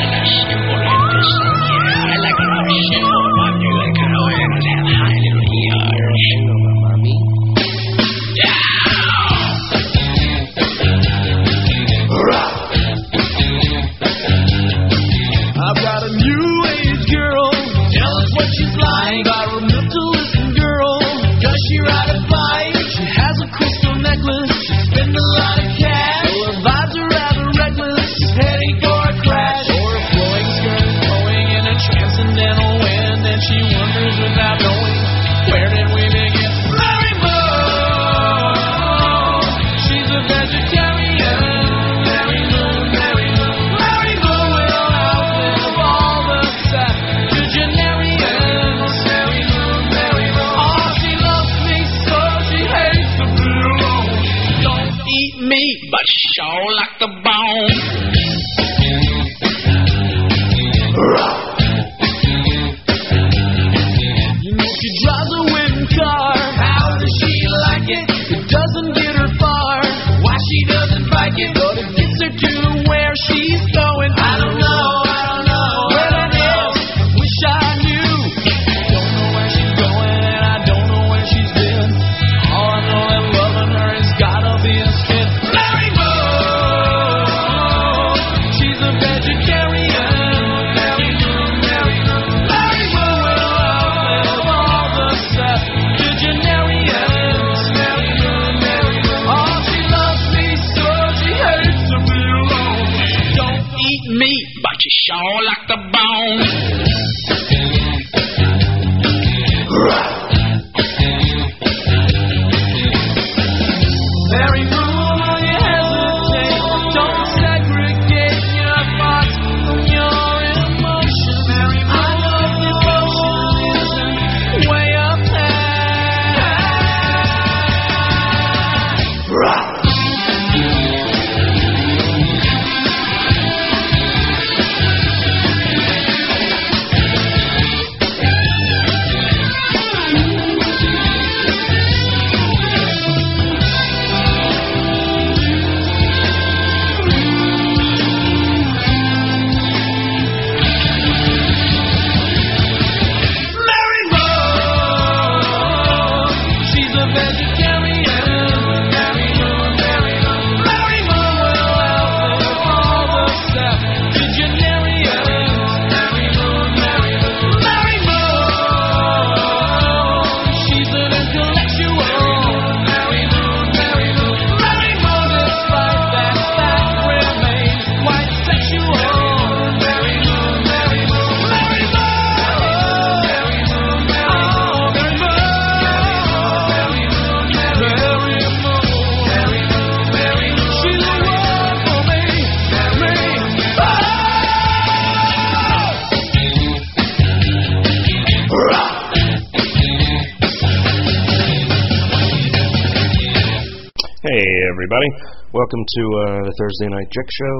Everybody, welcome to the Thursday Night Dick Show.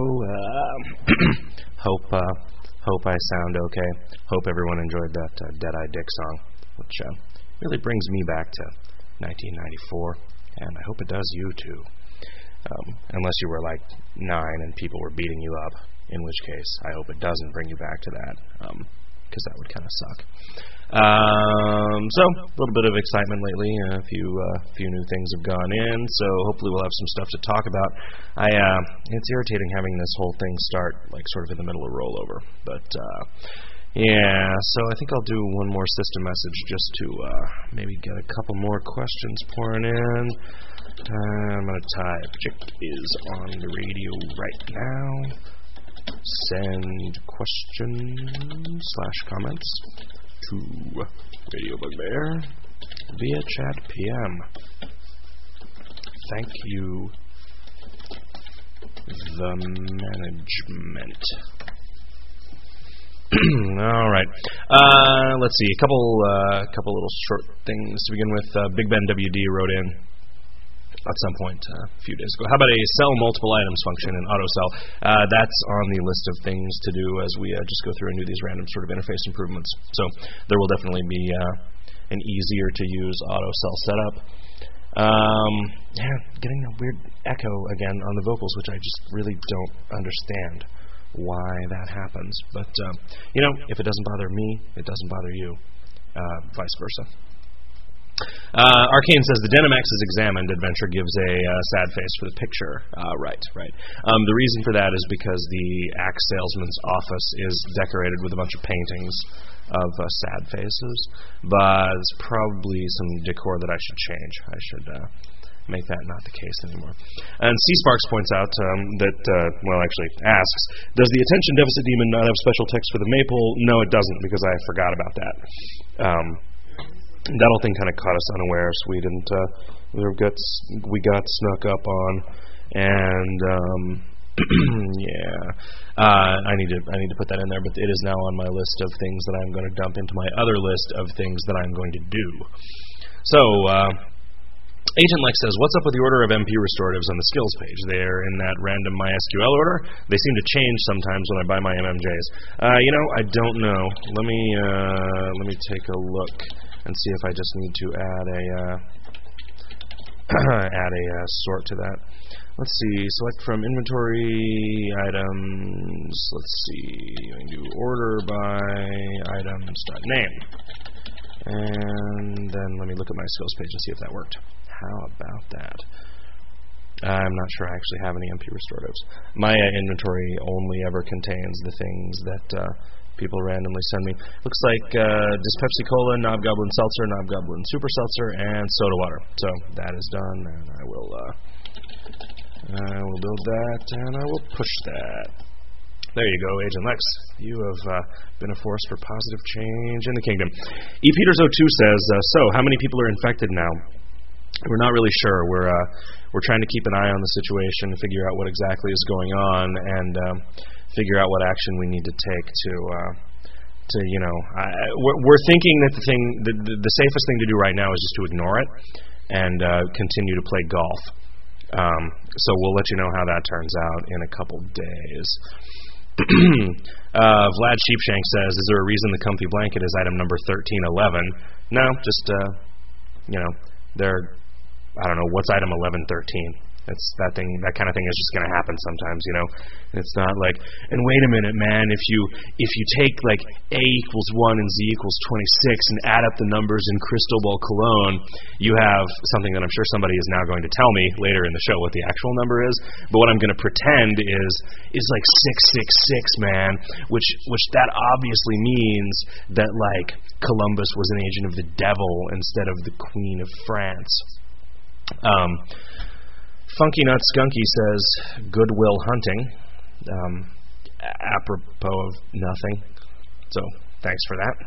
Hope I sound okay. Hope everyone enjoyed that Dead-Eye Dick song, which really brings me back to 1994, and I hope it does you too. Unless you were like 9 and people were beating you up, in which case I hope it doesn't bring you back to that, because that would kind of suck. So a little bit of excitement lately. A few new things have gone in, so hopefully we'll have some stuff to talk about. It's irritating having this whole thing start like sort of in the middle of rollover, but yeah. So I think I'll do one more system message just to maybe get a couple more questions pouring in. I'm gonna type "Chick is on the radio right now." Send questions/comments to Radio Bugbear via chat PM. Thank you, the management. All right. Let's see. A couple little short things to begin with. Big Ben WD wrote in at some point a few days ago. How about a sell multiple items function in AutoSell? That's on the list of things to do as we just go through and do these random sort of interface improvements. So there will definitely be an easier to use AutoSell setup. Getting a weird echo again on the vocals, which I just really don't understand why that happens. But, if it doesn't bother me, it doesn't bother you. Vice versa. Arcane says, the Denimax is examined. Adventure gives a sad face for the picture. Right. The reason for that is because the axe salesman's office is decorated with a bunch of paintings of sad faces, but it's probably some decor that I should change. I should make that not the case anymore. And C. Sparks points out asks, does the attention deficit demon not have special text for the maple? No, it doesn't, because I forgot about that. That whole thing kind of caught us unawares. We didn't. We got snuck up on, and I need to put that in there. But it is now on my list of things that I'm going to dump into my other list of things that I'm going to do. So, Agent Lex says, what's up with the order of MP restoratives on the skills page? They're in that random MySQL order. They seem to change sometimes when I buy my MMJs. I don't know. Let me take a look and see if I just need to add a sort to that. Let's see. Select from inventory items. Let's see. I can do order by items.name. And then let me look at my skills page and see if that worked. How about that? I'm not sure I actually have any MP restoratives. My inventory only ever contains the things that people randomly send me. Looks like just Pepsi Cola, Knobgoblin Seltzer, Knobgoblin Super Seltzer, and soda water. So that is done, and I will build that, and I will push that. There you go, Agent Lex. You have been a force for positive change in the kingdom. E. Peters02 says, so how many people are infected now? We're not really sure. We're trying to keep an eye on the situation, figure out what exactly is going on, and figure out what action we need to take we're thinking that the safest thing to do right now is just to ignore it and continue to play golf. So we'll let you know how that turns out in a couple days. Vlad Sheepshank says, is there a reason the comfy blanket is item number 1311? No, just I don't know, what's item 1113? It's that kind of thing is just going to happen sometimes, It's not like, and wait a minute, man, if you take like A equals 1 and Z equals 26 and add up the numbers in Crystal Ball Cologne, you have something that I'm sure somebody is now going to tell me later in the show what the actual number is. But what I'm going to pretend is like 666, man, which that obviously means that like Columbus was an agent of the devil instead of the Queen of France. Funky Nut Skunky says, Goodwill Hunting, apropos of nothing. So, thanks for that.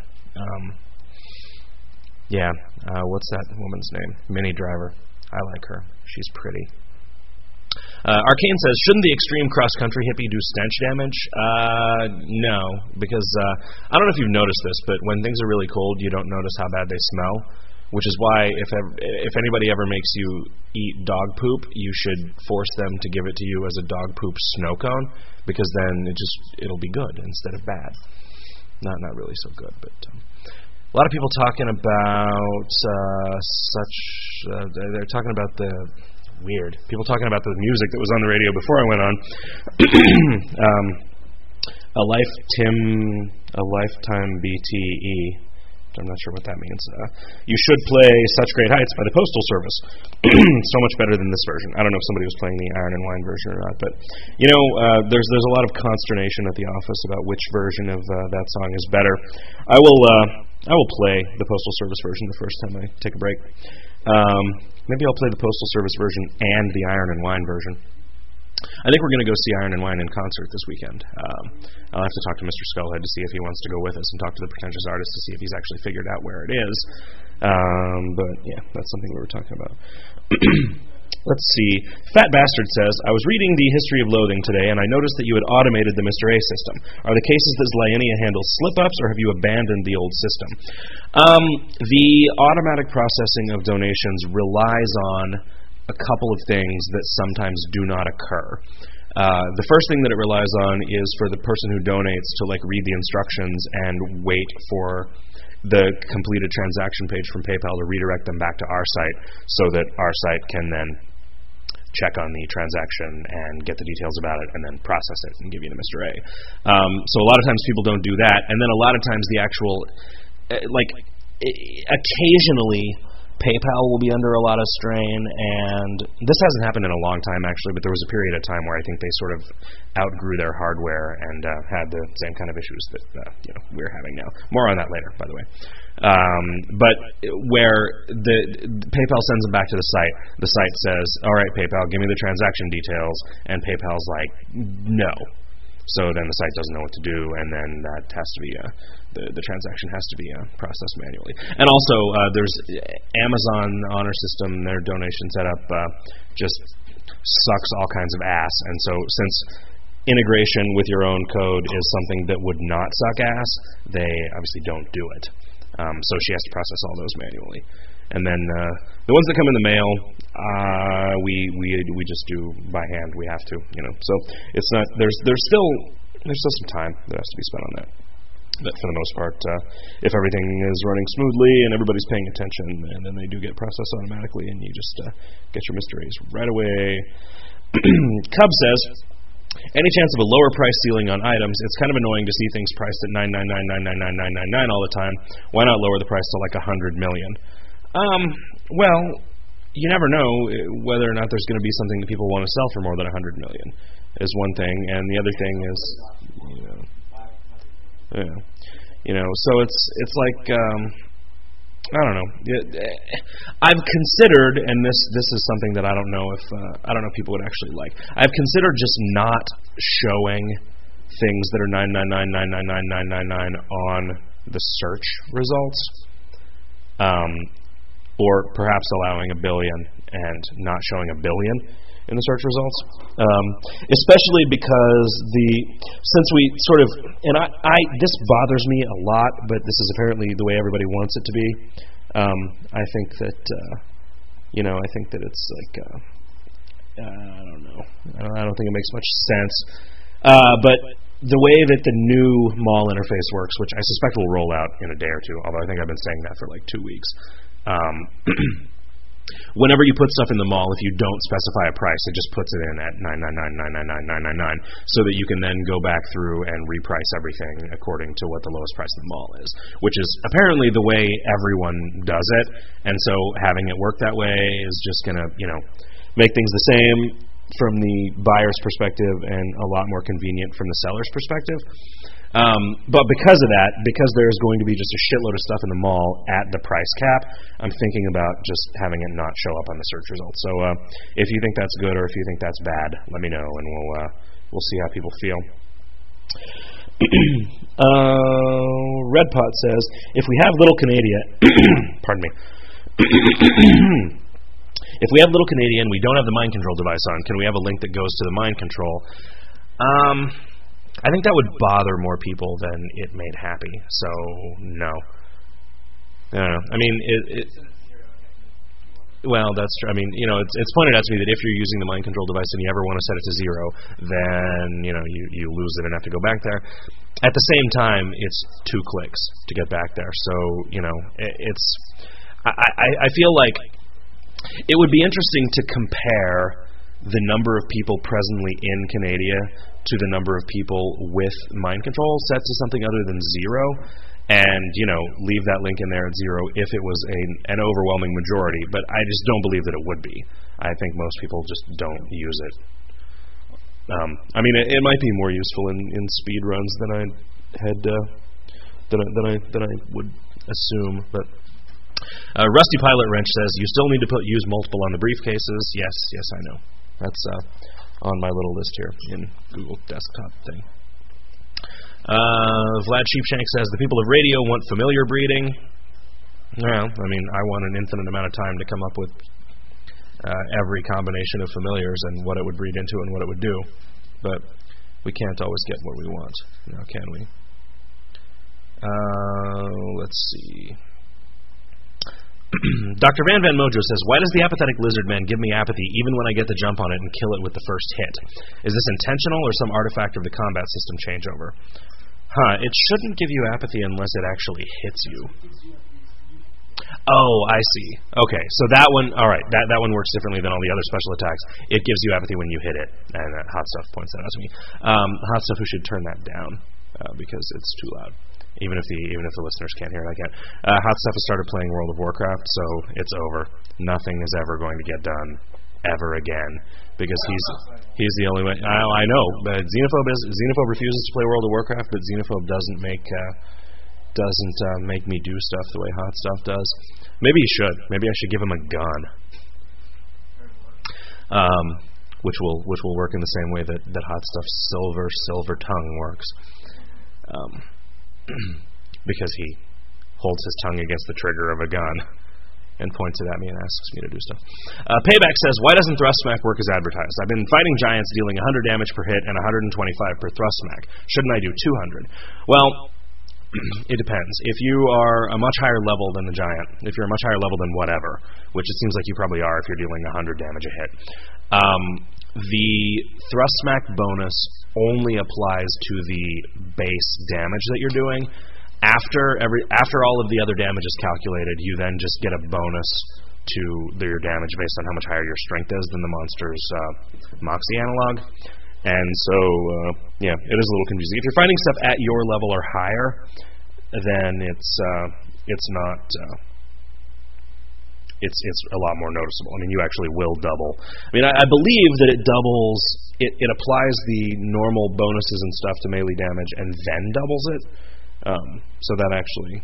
What's that woman's name? Minnie Driver. I like her. She's pretty. Arcane says, shouldn't the extreme cross-country hippie do stench damage? No, because I don't know if you've noticed this, but when things are really cold, you don't notice how bad they smell. Which is why if anybody ever makes you eat dog poop, you should force them to give it to you as a dog poop snow cone, because then it'll be good instead of bad. Not really so good, but a lot of people talking about they're talking about the weird people talking about the music that was on the radio before I went on. A lifetime BTE. I'm not sure what that means. You should play Such Great Heights by the Postal Service. So much better than this version. I don't know if somebody was playing the Iron and Wine version or not, but there's a lot of consternation at the office about which version of that song is better. I will play the Postal Service version the first time I take a break. Maybe I'll play the Postal Service version and the Iron and Wine version. I think we're going to go see Iron and Wine in concert this weekend. I'll have to talk to Mr. Skullhead to see if he wants to go with us and talk to the Pretentious Artist to see if he's actually figured out where it is. But yeah, that's something we were talking about. Let's see. Fat Bastard says, I was reading the History of Loathing today, and I noticed that you had automated the Mr. A system. Are the cases that Zlyenia handles slip-ups, or have you abandoned the old system? The automatic processing of donations relies on a couple of things that sometimes do not occur. The first thing that it relies on is for the person who donates to read the instructions and wait for the completed transaction page from PayPal to redirect them back to our site, so that our site can then check on the transaction and get the details about it and then process it and give you to Mr. A. So a lot of times people don't do that, and then a lot of times the actual, occasionally PayPal will be under a lot of strain, and this hasn't happened in a long time actually, but there was a period of time where I think they sort of outgrew their hardware and had the same kind of issues that we're having now. More on that later, by the way. But where the PayPal sends them back to the site says, "All right, PayPal, give me the transaction details," and PayPal's like, "No." So then the site doesn't know what to do, and then that has to be the transaction has to be processed manually. And also, there's Amazon Honor System, their donation setup just sucks all kinds of ass. And so since integration with your own code is something that would not suck ass, they obviously don't do it. So she has to process all those manually. And then the ones that come in the mail, we just do by hand. We have to, So it's not. There's still some time that has to be spent on that. But for the most part, if everything is running smoothly and everybody's paying attention, and then they do get processed automatically, and you just get your mysteries right away. Cub says, any chance of a lower price ceiling on items? It's kind of annoying to see things priced at $999,999,999 all the time. Why not lower the price to like $100 million? Well, you never know whether or not there's going to be something that people want to sell for more than $100 million. Is one thing, and the other thing is, so it's like, I don't know. I've considered, and this is something that I don't know if people would actually like. I've considered just not showing things that are $999,999,999 on the search results, or perhaps allowing $1 billion and not showing $1 billion in the search results, especially because since we sort of, and I this bothers me a lot, but this is apparently the way everybody wants it to be. I think that it's like I don't know. I don't think it makes much sense. But the way that the new mall interface works, which I suspect will roll out in a day or two, although I think I've been saying that for like 2 weeks. Whenever you put stuff in the mall, if you don't specify a price, it just puts it in at $999,999,999, so that you can then go back through and reprice everything according to what the lowest price in the mall is, which is apparently the way everyone does it. And so having it work that way is just going to, make things the same from the buyer's perspective and a lot more convenient from the seller's perspective. But because of that, because there's going to be just a shitload of stuff in the mall at the price cap, I'm thinking about just having it not show up on the search results. So if you think that's good or if you think that's bad, let me know, and we'll see how people feel. Redpot says, if we have Little Canada, pardon me. If we have Little Canadian, we don't have the mind control device on, can we have a link that goes to the mind control? I think that would bother more people than it made happy. So, no. I don't know. I mean, well, that's true. I mean, it's pointed out to me that if you're using the mind control device and you ever want to set it to 0, then, you lose it and have to go back there. At the same time, it's 2 clicks to get back there. So, I feel like it would be interesting to compare the number of people presently in Canada to the number of people with mind control set to something other than 0, and leave that link in there at 0 if it was an overwhelming majority. But I just don't believe that it would be. I think most people just don't use it. I mean, it might be more useful in speed runs than I had than I would assume, but. Rusty Pilot Wrench says, you still need to use multiple on the briefcases. Yes, I know. That's on my little list here in Google Desktop thing. Vlad Sheepshank says, the people of radio want familiar breeding. Well, I mean, I want an infinite amount of time to come up with every combination of familiars and what it would breed into and what it would do. But we can't always get what we want, now can we? Let's see. Dr. Van Mojo says, why does the apathetic lizard man give me apathy even when I get the jump on it and kill it with the first hit? Is this intentional or some artifact of the combat system changeover? It shouldn't give you apathy unless it actually hits you. Oh, I see. Okay, so that one, all right, that one works differently than all the other special attacks. It gives you apathy when you hit it, and Hot Stuff points that out to me. Hot Stuff, who should turn that down because it's too loud. Even if the listeners can't hear it, I can't. Hot Stuff has started playing World of Warcraft, so it's over. Nothing is ever going to get done ever again because he's the only way. I know, but Xenophobe refuses to play World of Warcraft, but Xenophobe doesn't make me do stuff the way Hot Stuff does. Maybe he should. Maybe I should give him a gun, which will work in the same way that Hot Stuff's Silver Tongue works, because he holds his tongue against the trigger of a gun and points it at me and asks me to do stuff. Payback says, why doesn't Thrust Smack work as advertised? I've been fighting giants dealing 100 damage per hit and 125 per Thrust Smack. Shouldn't I do 200? Well, it depends. If you are a much higher level than the giant, if you're a much higher level than whatever, which it seems like you probably are if you're dealing 100 damage a hit, the Thrust Smack bonus only applies to the base damage that you're doing. After all of the other damage is calculated, you then just get a bonus to your damage based on how much higher your strength is than the monster's Moxie analog. And so, yeah, it is a little confusing. If you're finding stuff at your level or higher, then it's not. It's a lot more noticeable. I mean, you actually will double. I mean, I believe that it doubles. It applies the normal bonuses and stuff to melee damage and then doubles it. So that actually,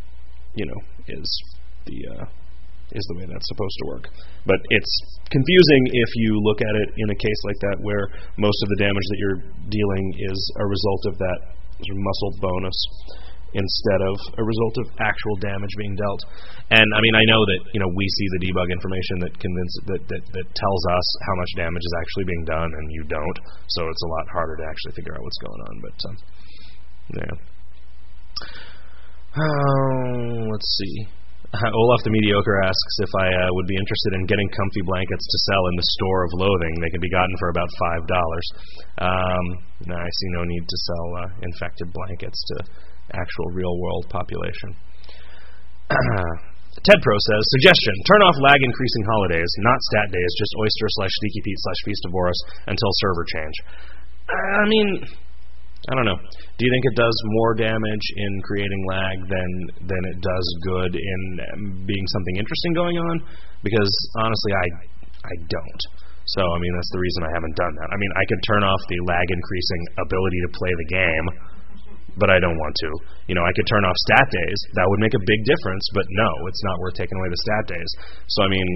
is the way that's supposed to work. But it's confusing if you look at it in a case like that where most of the damage that you're dealing is a result of that sort of muscle bonus instead of a result of actual damage being dealt. And I mean, I know that we see the debug information that tells us how much damage is actually being done, and you don't. So it's a lot harder to actually figure out what's going on. But yeah. Let's see. Olaf the Mediocre asks if I would be interested in getting comfy blankets to sell in the Store of Loathing. They can be gotten for about $5. I see no need to sell infected blankets to actual real-world population. Ted Pro says, suggestion, turn off lag-increasing holidays, not stat days, just Oyster/Sneaky Pete/Feast of Boris until server change. I mean, I don't know. Do you think it does more damage in creating lag than it does good in being something interesting going on? Because honestly, I don't. So I mean, that's the reason I haven't done that. I mean, I could turn off the lag increasing ability to play the game, but I don't want to. I could turn off stat days. That would make a big difference. But no, it's not worth taking away the stat days. So I mean,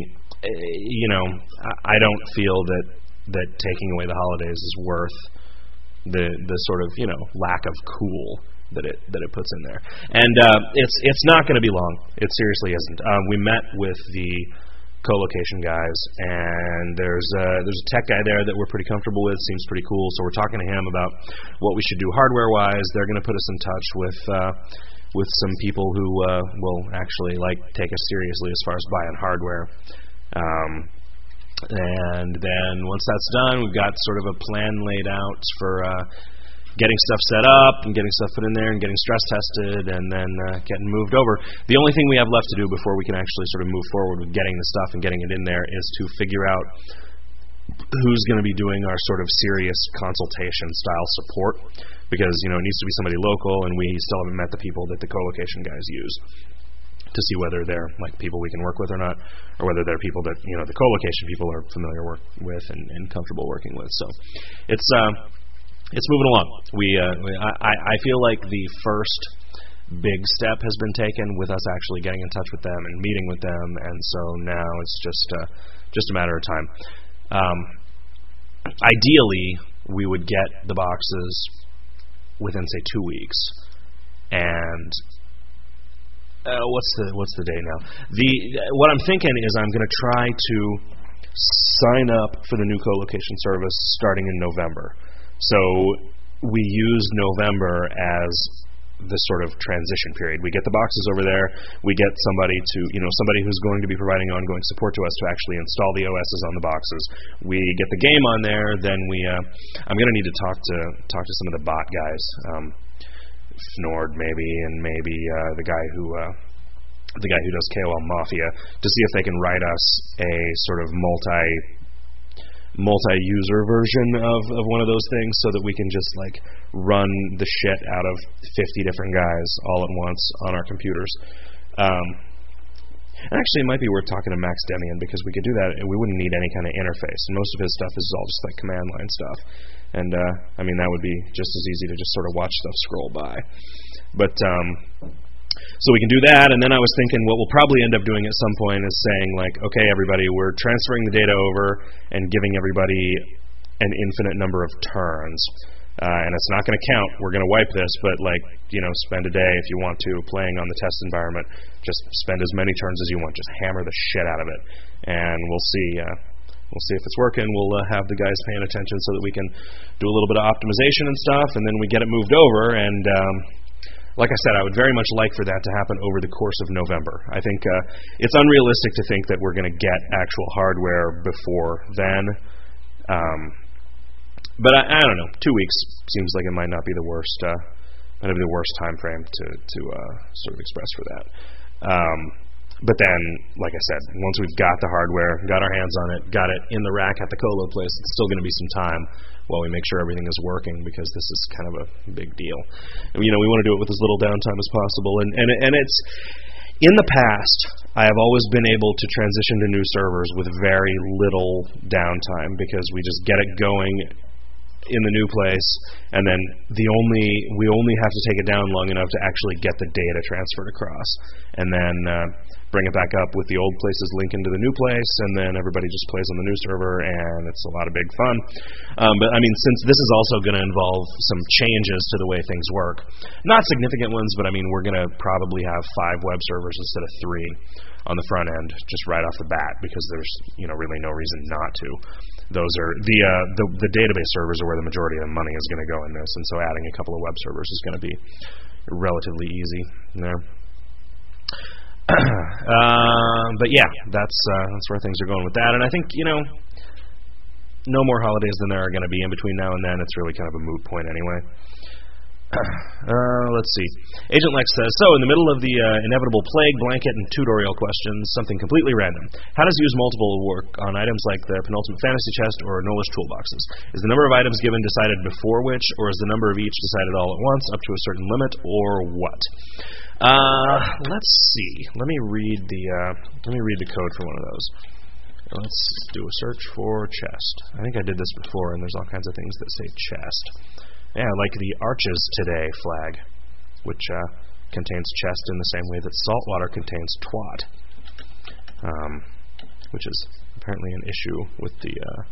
I don't feel that taking away the holidays is worth the sort of lack of cool that it puts in there. And it's not going to be long. It seriously isn't. We met with the co-location guys, and there's a tech guy there that we're pretty comfortable with. Seems pretty cool. So we're talking to him about what we should do hardware-wise. They're going to put us in touch with some people who will actually take us seriously as far as buying hardware. And then once that's done, we've got sort of a plan laid out for getting stuff set up and getting stuff put in there and getting stress tested and then getting moved over. The only thing we have left to do before we can actually sort of move forward with getting the stuff and getting it in there is to figure out who's going to be doing our sort of serious consultation style support, because it needs to be somebody local, and we still haven't met the people that the co-location guys use to see whether they're people we can work with or not, or whether they're people that the co-location people are familiar with and comfortable working with. So it's moving along. I feel like the first big step has been taken with us actually getting in touch with them and meeting with them, and so now it's just a matter of time. Ideally, we would get the boxes within say 2 weeks, and what's the date now? What I'm thinking is I'm going to try to sign up for the new co-location service starting in November. So we use November as the sort of transition period. We get the boxes over there. We get somebody who's going to be providing ongoing support to us to actually install the OSs on the boxes. We get the game on there. Then I'm going to need to talk to some of the bot guys. Fnord maybe, and maybe the guy who the guy who does KOL Mafia, to see if they can write us a sort of multi-user version of one of those things, so that we can just like run the shit out of 50 different guys all at once on our computers. Actually, it might be worth talking to Max Demian, because we could do that and we wouldn't need any kind of interface. And most of his stuff is all just like command line stuff. And I mean, that would be just as easy to just sort of watch stuff scroll by. But so we can do that, and then I was thinking what we'll probably end up doing at some point is saying like, okay, everybody, we're transferring the data over and giving everybody an infinite number of turns. And it's not going to count. We're going to wipe this, but like, spend a day if you want to playing on the test environment. Just spend as many turns as you want. Just hammer the shit out of it, and we'll see. We'll see if it's working. We'll have the guys paying attention so that we can do a little bit of optimization and stuff, and then we get it moved over. And like I said, I would very much like for that to happen over the course of November. I think it's unrealistic to think that we're going to get actual hardware before then. But I don't know. 2 weeks seems like it might not be the worst. Might be the worst time frame to sort of express for that. But then, like I said, once we've got the hardware, got our hands on it, got it in the rack at the colo place, it's still going to be some time while we make sure everything is working, because this is kind of a big deal. And, we want to do it with as little downtime as possible. And it's in the past, I have always been able to transition to new servers with very little downtime, because we just get it going in the new place, and then we only have to take it down long enough to actually get the data transferred across, and then bring it back up with the old place's link into the new place, and then everybody just plays on the new server, and it's a lot of big fun. But I mean, since this is also going to involve some changes to the way things work, not significant ones, but I mean, we're going to probably have 5 web servers instead of 3 on the front end, just right off the bat, because there's really no reason not to. Those are the database servers are where the majority of the money is going to go in this, and so adding a couple of web servers is going to be relatively easy there. But yeah, that's where things are going with that, and I think no more holidays than there are going to be in between now and then. It's really kind of a moot point anyway. Let's see. Agent Lex says, so in the middle of the inevitable plague, blanket, and tutorial questions, something completely random. How does use multiple work on items like the penultimate fantasy chest or Nolish toolboxes? Is the number of items given decided before which, or is the number of each decided all at once, up to a certain limit, or what? Let's see. Let me read the code for one of those. Let's do a search for chest. I think I did this before, and there's all kinds of things that say chest. Yeah, like the Arches Today flag, which contains chest in the same way that saltwater contains twat, which is apparently an issue with the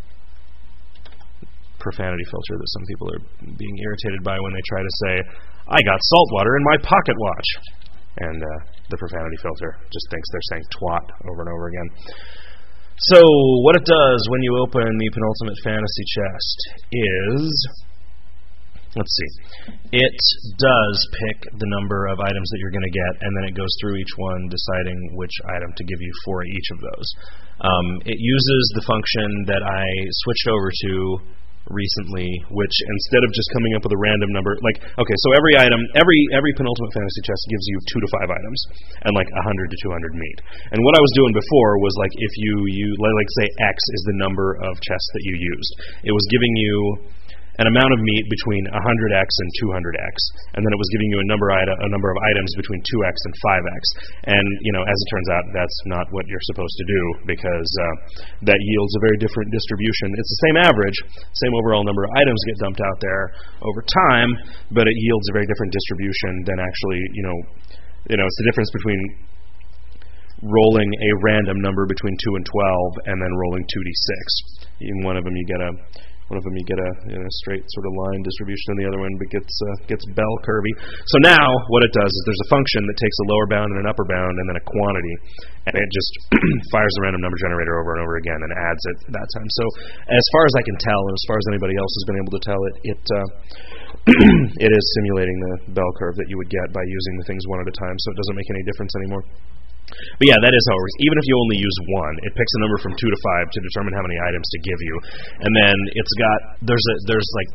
profanity filter that some people are being irritated by when they try to say, I got saltwater in my pocket watch. And the profanity filter just thinks they're saying twat over and over again. So what it does when you open the penultimate fantasy chest is... Let's see. It does pick the number of items that you're going to get, and then it goes through each one, deciding which item to give you for each of those. It uses the function that I switched over to recently, which instead of just coming up with a random number, like, okay, so every item, every penultimate fantasy chest gives you 2 to 5 items, and like 100 to 200 meat. And what I was doing before was like, if you like say X is the number of chests that you used, it was giving you an amount of meat between 100x and 200x, and then it was giving you a number of items between 2x and 5x. And as it turns out, that's not what you're supposed to do, because that yields a very different distribution. It's the same average, same overall number of items get dumped out there over time, but it yields a very different distribution than actually, it's the difference between rolling a random number between 2 and 12, and then rolling 2d6. In one of them you get a straight sort of line distribution, and the other one gets bell curvy. So now what it does is there's a function that takes a lower bound and an upper bound and then a quantity, and it just fires the random number generator over and over again and adds it that time. So as far as I can tell, and as far as anybody else has been able to tell, it is simulating the bell curve that you would get by using the things one at a time, so it doesn't make any difference anymore. But yeah, that is how it works. Even if you only use one, it picks a number from 2 to 5 to determine how many items to give you, and then there's like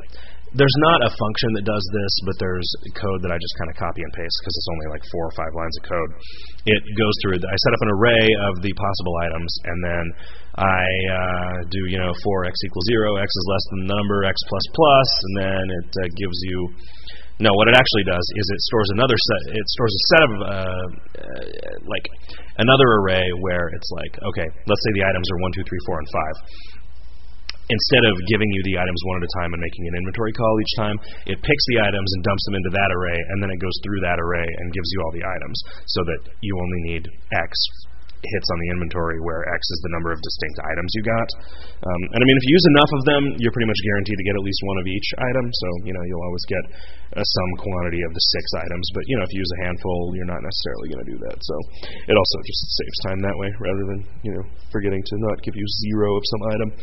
there's not a function that does this, but there's code that I just kind of copy and paste because it's only like 4 or 5 lines of code. It goes through, I set up an array of the possible items, and then I do, for x equals 0, x is less than the number, x plus plus, and then it gives you, no, what it actually does is it stores another set, it stores a set of, like, another array where it's like, okay, let's say the items are 1, 2, 3, 4, and 5. Instead of giving you the items one at a time and making an inventory call each time, it picks the items and dumps them into that array, and then it goes through that array and gives you all the items, so that you only need X hits on the inventory, where X is the number of distinct items you got. And I mean, if you use enough of them, you're pretty much guaranteed to get at least one of each item, so you'll always get some quantity of the 6 items. But if you use a handful, you're not necessarily going to do that. So it also just saves time that way, rather than forgetting to not give you 0 of some item.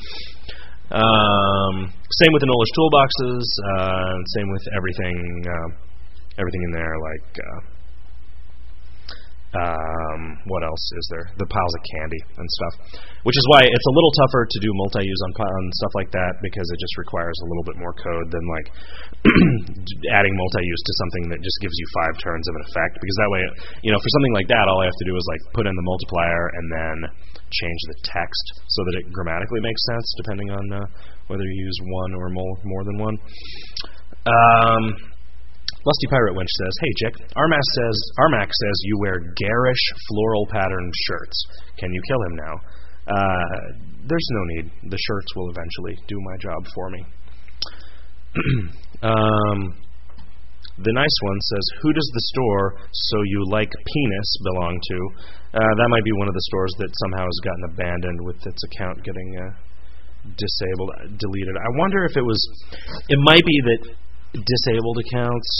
Same with the knowledge toolboxes. Same with everything in there. Like what else is there? The piles of candy and stuff. Which is why it's a little tougher to do multi-use on stuff like that, because it just requires a little bit more code than like adding multi-use to something that just gives you 5 turns of an effect. Because that way, for something like that, all I have to do is like put in the multiplier and then change the text so that it grammatically makes sense, depending on whether you use one or more than one. Lusty Pirate Wench says, "Hey, Chick, Armac says you wear garish floral patterned shirts. Can you kill him now?" There's no need. The shirts will eventually do my job for me. The nice one says, "Who does the store So You Like Penis belong to?" That might be one of the stores that somehow has gotten abandoned with its account getting deleted. I wonder if it might be that disabled accounts,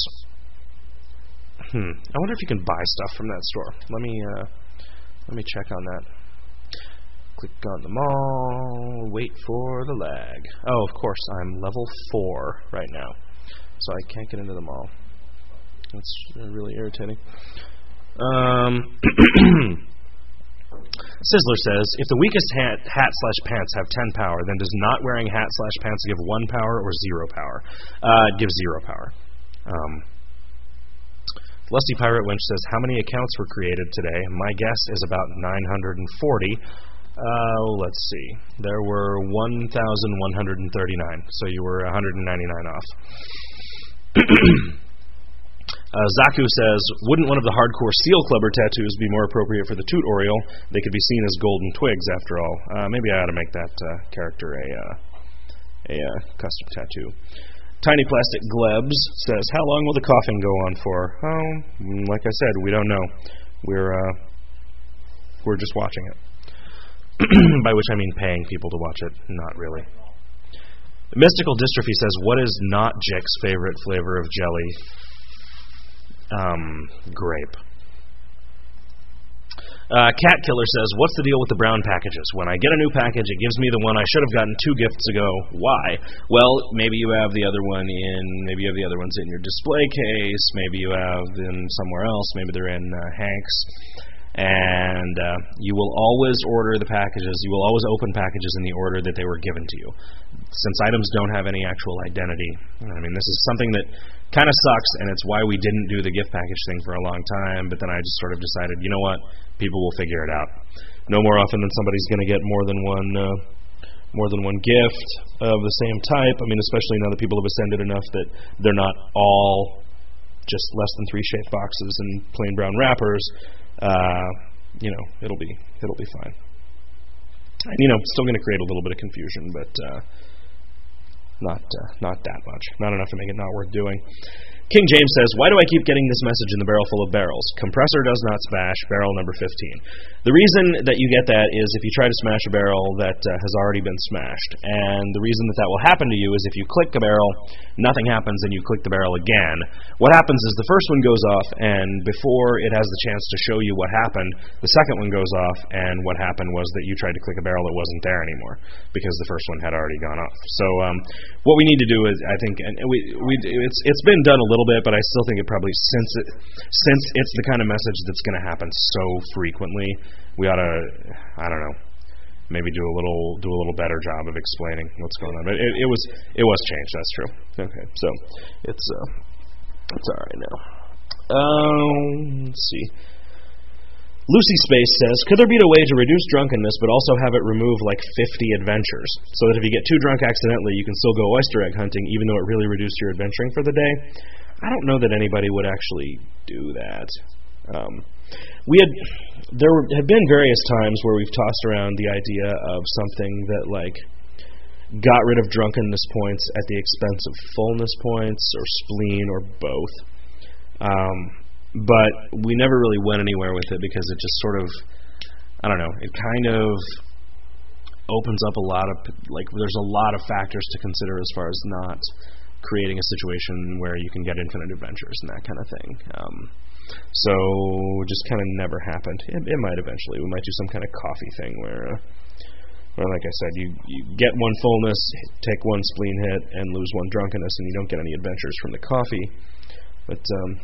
I wonder if you can buy stuff from that store. Let me check on that. Click on the mall, wait for the lag. Oh, of course, I'm level 4 right now, so I can't get into the mall. That's really irritating. Sizzler says, "If the weakest hat/pants have 10 power, then does not wearing hat/pants give 1 power or 0 power?" It gives 0 power. Lusty Pirate Wench says, "How many accounts were created today? My guess is about 940. Let's see. There were 1,139, so you were 199 off. Zaku says, "Wouldn't one of the hardcore Seal Clubber tattoos be more appropriate for the Toot Oriole? They could be seen as golden twigs, after all. Maybe I ought to make that character a custom tattoo." Tiny Plastic Glebs says, "How long will the coughing go on for?" Oh, like I said, we don't know. We're just watching it. By which I mean paying people to watch it. Not really. Mystical Dystrophy says, "What is not Jick's favorite flavor of jelly?" Grape. Cat Killer says, "What's the deal with the brown packages? When I get a new package, it gives me the one I should have gotten 2 gifts ago. Why?" Well, maybe you have the other ones in your display case. Maybe you have them somewhere else. Maybe they're in Hank's. And you will always order the packages. You will always open packages in the order that they were given to you. Since items don't have any actual identity, I mean, this is something that kind of sucks, and it's why we didn't do the gift package thing for a long time. But then I just sort of decided, you know what? People will figure it out. No more often than somebody's going to get more than one gift of the same type. I mean, especially now that people have ascended enough that they're not all just less than 3 shaped boxes and plain brown wrappers. It'll be fine. And, still going to create a little bit of confusion, but not that much. Not enough to make it not worth doing. King James says, "Why do I keep getting this message in the barrel full of barrels? Compressor does not smash, barrel number 15. The reason that you get that is if you try to smash a barrel that has already been smashed. And the reason that will happen to you is if you click a barrel, nothing happens, and you click the barrel again. What happens is the first one goes off, and before it has the chance to show you what happened, the second one goes off, and what happened was that you tried to click a barrel that wasn't there anymore because the first one had already gone off. So what we need to do is, I think, and it's been done a little bit, but I still think it probably, since it's the kind of message that's going to happen so frequently, we ought to, I don't know, maybe do a little better job of explaining what's going on. But it was changed. That's true. Okay, so it's all right now. Let's see. Lucy Space says, could there be a way to reduce drunkenness but also have it remove like 50 adventures, so that if you get too drunk accidentally, you can still go oyster egg hunting even though it really reduced your adventuring for the day? I don't know that anybody would actually do that. There have been various times where we've tossed around the idea of something that like got rid of drunkenness points at the expense of fullness points or spleen or both. But we never really went anywhere with it because it just sort of, I don't know, it kind of opens up a lot of, like, there's a lot of factors to consider as far as not creating a situation where you can get infinite adventures and that kind of thing. So it just kind of never happened. It might eventually. We might do some kind of coffee thing where like I said, you get one fullness, take one spleen hit, and lose one drunkenness, and you don't get any adventures from the coffee. But,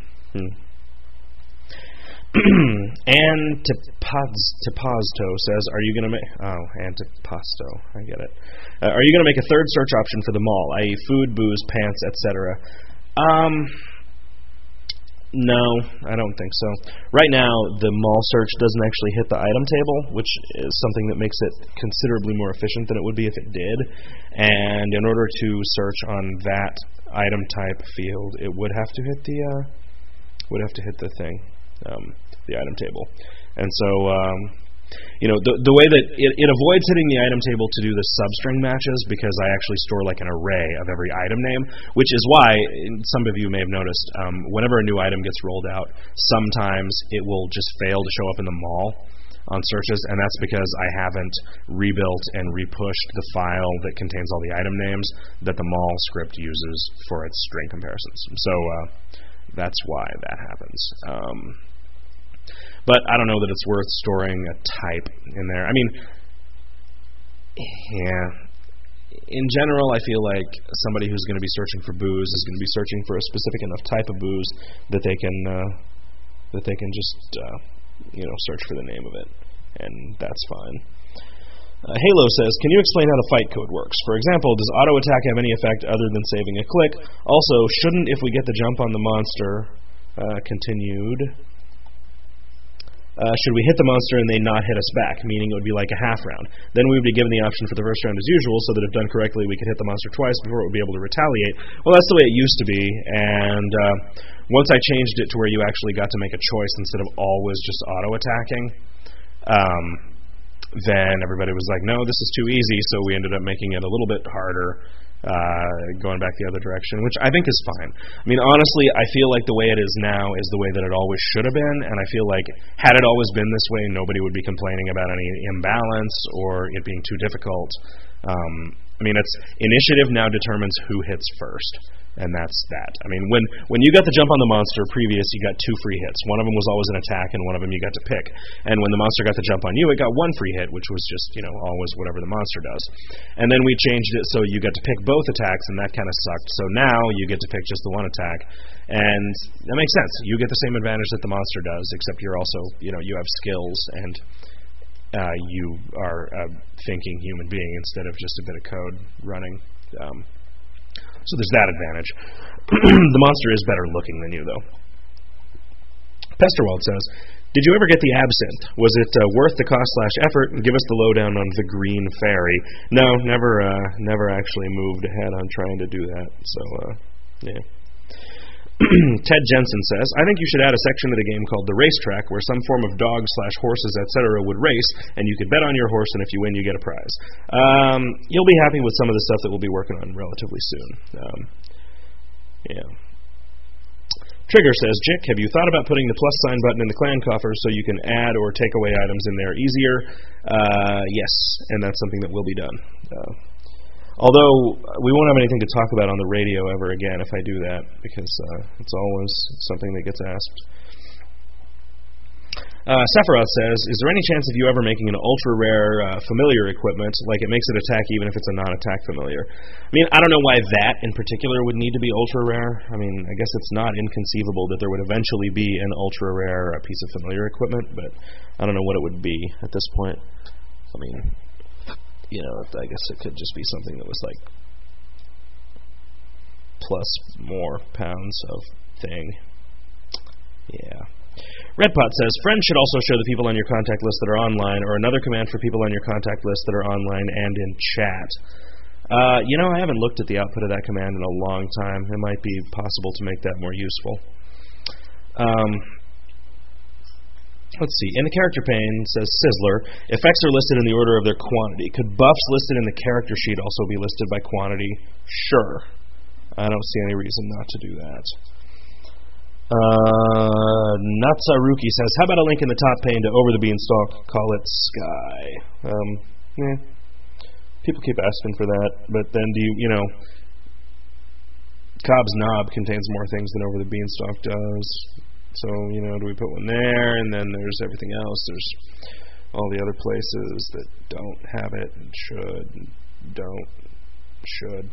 Antipazto says, are you going to make... Oh, Antipasto. I get it. Are you going to make a third search option for the mall, i.e. food, booze, pants, etc.? No, I don't think so. Right now, the mall search doesn't actually hit the item table, which is something that makes it considerably more efficient than it would be if it did. And in order to search on that item type field, it would have to hit the thing. The item table. And so, the way that it avoids hitting the item table to do the substring matches, because I actually store like an array of every item name, which is why, some of you may have noticed, whenever a new item gets rolled out, sometimes it will just fail to show up in the mall on searches, and that's because I haven't rebuilt and repushed the file that contains all the item names that the mall script uses for its string comparisons. So, that's why that happens. But I don't know that it's worth storing a type in there. I mean, yeah. In general, I feel like somebody who's going to be searching for booze is going to be searching for a specific enough type of booze that they can just search for the name of it, and that's fine. Halo says, can you explain how the fight code works? For example, does auto attack have any effect other than saving a click? Also, shouldn't, if we get the jump on the monster, should we hit the monster and they not hit us back, meaning it would be like a half round? Then we would be given the option for the first round as usual, so that if done correctly, we could hit the monster twice before it would be able to retaliate. Well, that's the way it used to be, and once I changed it to where you actually got to make a choice instead of always just auto-attacking, then everybody was like, no, this is too easy, so we ended up making it a little bit harder, going back the other direction, which I think is fine. I mean, honestly, I feel like the way it is now is the way that it always should have been, and I feel like had it always been this way, nobody would be complaining about any imbalance or it being too difficult. I mean, it's initiative now determines who hits first. And that's that. I mean, when you got the jump on the monster previous, you got 2 free hits. One of them was always an attack, and one of them you got to pick. And when the monster got the jump on you, it got 1 free hit, which was just, always whatever the monster does. And then we changed it so you got to pick both attacks, and that kind of sucked. So now you get to pick just the one attack. And that makes sense. You get the same advantage that the monster does, except you're also, you have skills, and you are a thinking human being instead of just a bit of code running. So there's that advantage. The monster is better looking than you, though. Pesterwald says, did you ever get the absinthe? Was it worth the cost/effort? Give us the lowdown on the Green Fairy. No, never actually moved ahead on trying to do that. So, yeah. Ted Jensen says, I think you should add a section of the game called the racetrack where some form of dogs/horses, etc. would race, and you could bet on your horse, and if you win, you get a prize. You'll be happy with some of the stuff that we'll be working on relatively soon. Yeah. Trigger says, Jick, have you thought about putting the plus sign button in the clan coffer so you can add or take away items in there easier? Yes, and that's something that will be done. Although we won't have anything to talk about on the radio ever again if I do that, because it's always something that gets asked. Sephiroth says, is there any chance of you ever making an ultra-rare familiar equipment, like it makes it attack even if it's a non-attack familiar? I mean, I don't know why that in particular would need to be ultra-rare. I mean, I guess it's not inconceivable that there would eventually be an ultra-rare piece of familiar equipment, but I don't know what it would be at this point. I mean, I guess it could just be something that was like plus more pounds of thing. Yeah. Redpot says, friends should also show the people on your contact list that are online, or another command for people on your contact list that are online and in chat. I haven't looked at the output of that command in a long time. It might be possible to make that more useful. Let's see. In the character pane, says Sizzler, effects are listed in the order of their quantity. Could buffs listed in the character sheet also be listed by quantity? Sure. I don't see any reason not to do that. Natsaruki says, how about a link in the top pane to Over the Beanstalk? Call it Sky. People keep asking for that, but then Cobb's Knob contains more things than Over the Beanstalk does. So, do we put one there, and then there's everything else. There's all the other places that don't have it and should, and don't, should.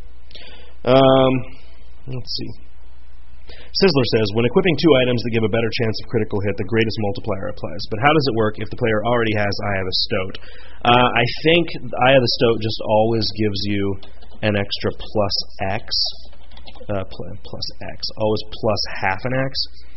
Let's see. Sizzler says, when equipping 2 items that give a better chance of critical hit, the greatest multiplier applies. But how does it work if the player already has Eye of the Stoat? I think Eye of the Stoat just always gives you an extra plus X. Plus X. Always plus half an X.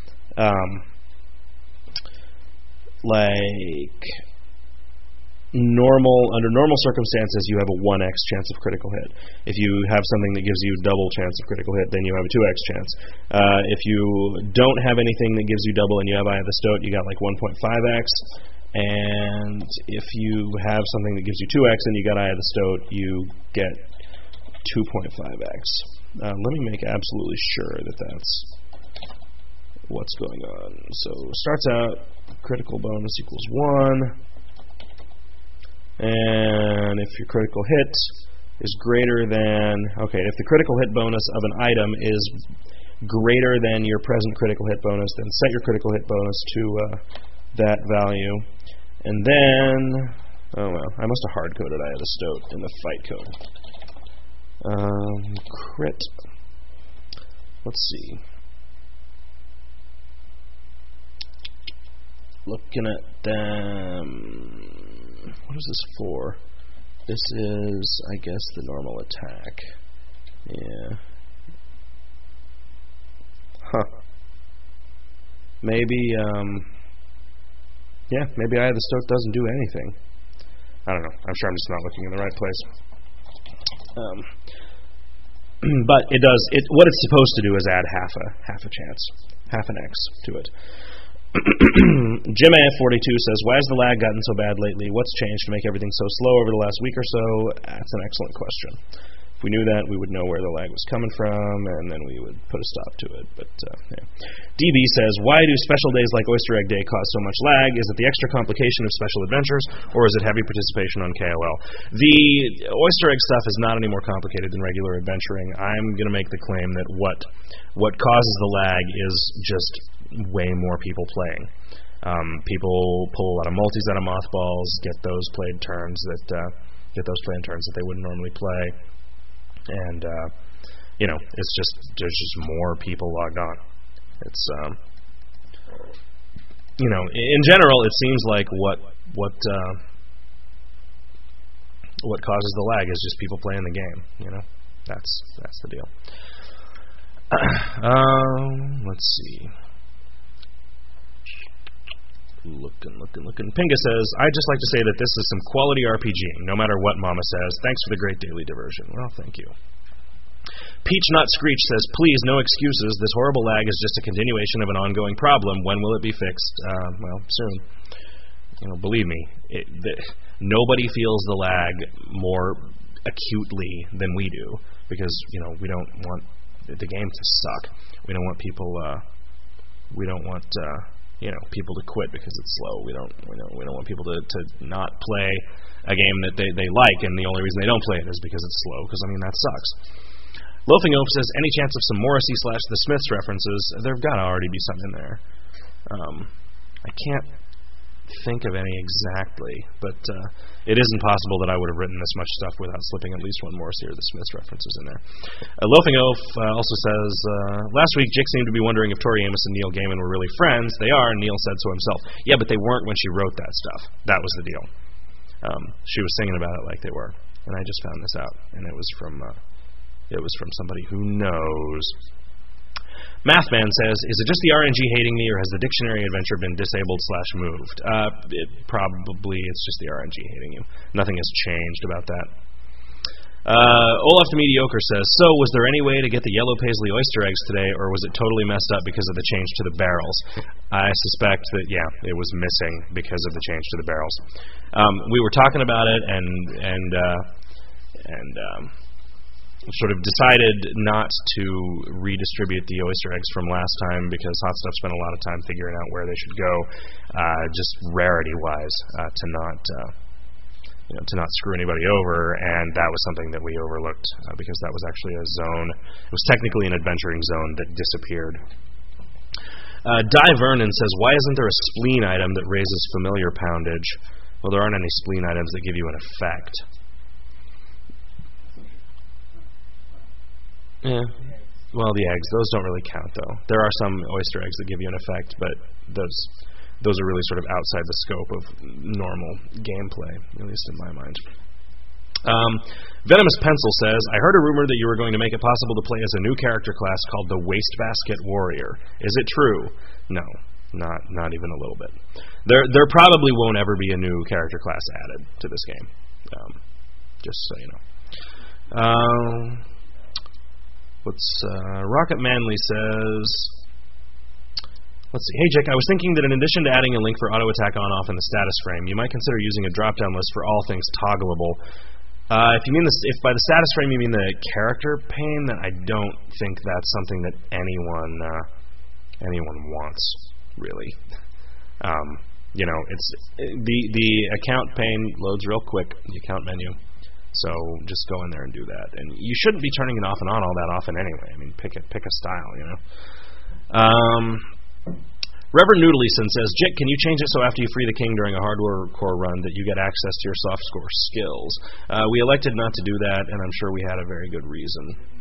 Under normal circumstances, you have a 1x chance of critical hit. If you have something that gives you double chance of critical hit, then you have a 2x chance. If you don't have anything that gives you double and you have Eye of the Stoat, you got like 1.5x. And if you have something that gives you 2x and you got Eye of the Stoat, you get 2.5x. Let me make absolutely sure that that's what's going on. So starts out, critical bonus equals 1. And if your critical hit is greater than, if the critical hit bonus of an item is greater than your present critical hit bonus, then set your critical hit bonus to that value. And then, I must have hard-coded Eye of the Stoat in the fight code. Crit. Let's see. Looking at them. What is this for? This is, I guess, the normal attack. Yeah. Maybe, maybe Eye of the Stoat doesn't do anything. I don't know. I'm sure I'm just not looking in the right place. But it does. What it's supposed to do is add half a chance, half an X to it. Jim AF42 says, why has the lag gotten so bad lately? What's changed to make everything so slow over the last week or so? That's an excellent question. If we knew that, we would know where the lag was coming from, and then we would put a stop to it. But DB says, why do special days like Oyster Egg Day cause so much lag? Is it the extra complication of special adventures, or is it heavy participation on KOL? The Oyster Egg stuff is not any more complicated than regular adventuring. I'm going to make the claim that what causes the lag is just way more people playing. People pull a lot of multis out of mothballs, get those playing turns that they wouldn't normally play, and it's just there's just more people logged on. It's in general, it seems like what causes the lag is just people playing the game. That's the deal. Let's see. Looking. Pinga says, I'd just like to say that this is some quality RPG, no matter what Mama says. Thanks for the great daily diversion. Well, thank you. Peach Not Screech says, please, no excuses. This horrible lag is just a continuation of an ongoing problem. When will it be fixed? Well, soon. Believe me, nobody feels the lag more acutely than we do, because, we don't want the game to suck. We don't want people, people to quit because it's slow. We don't want people to not play a game that they like, and the only reason they don't play it is because it's slow, because, that sucks. Loafing Oaf says, any chance of some Morrissey/The Smiths references? There've got to already be some in there. I can't think of any exactly, but it isn't possible that I would have written this much stuff without slipping at least one Morrissey or The Smiths references in there. Loafing Oaf also says, last week Jick seemed to be wondering if Tori Amos and Neil Gaiman were really friends. They are, and Neil said so himself. Yeah, but they weren't when she wrote that stuff. That was the deal. She was singing about it like they were, and I just found this out, and it was from somebody who knows. Mathman says, is it just the RNG hating me, or has the dictionary adventure been disabled/moved? It's just the RNG hating you. Nothing has changed about that. Olaf the Mediocre says, so was there any way to get the yellow paisley oyster eggs today, or was it totally messed up because of the change to the barrels? I suspect that, it was missing because of the change to the barrels. We were talking about it and sort of decided not to redistribute the oyster eggs from last time because Hot Stuff spent a lot of time figuring out where they should go, just rarity-wise, to not screw anybody over, and that was something that we overlooked because that was actually a zone. It was technically an adventuring zone that disappeared. Di Vernon says, why isn't there a spleen item that raises familiar poundage? Well, there aren't any spleen items that give you an effect. Yeah. Well, the eggs, those don't really count, though. There are some oyster eggs that give you an effect, but those are really sort of outside the scope of normal gameplay, at least in my mind. Venomous Pencil says, I heard a rumor that you were going to make it possible to play as a new character class called the Wastebasket Warrior. Is it true? No, not even a little bit. There probably won't ever be a new character class added to this game, just so you know. Rocket Manly says, let's see. Hey, Jake, I was thinking that in addition to adding a link for auto attack on/off in the status frame, you might consider using a drop-down list for all things toggleable. If by the status frame you mean the character pane, then I don't think that's something that anyone wants, really. It's the account pane loads real quick, the account menu. So just go in there and do that. And you shouldn't be turning it off and on all that often anyway. I mean, pick a style, Reverend Noodleson says, Jake, can you change it so after you free the king during a hardcore run that you get access to your soft score skills? We elected not to do that, and I'm sure we had a very good reason.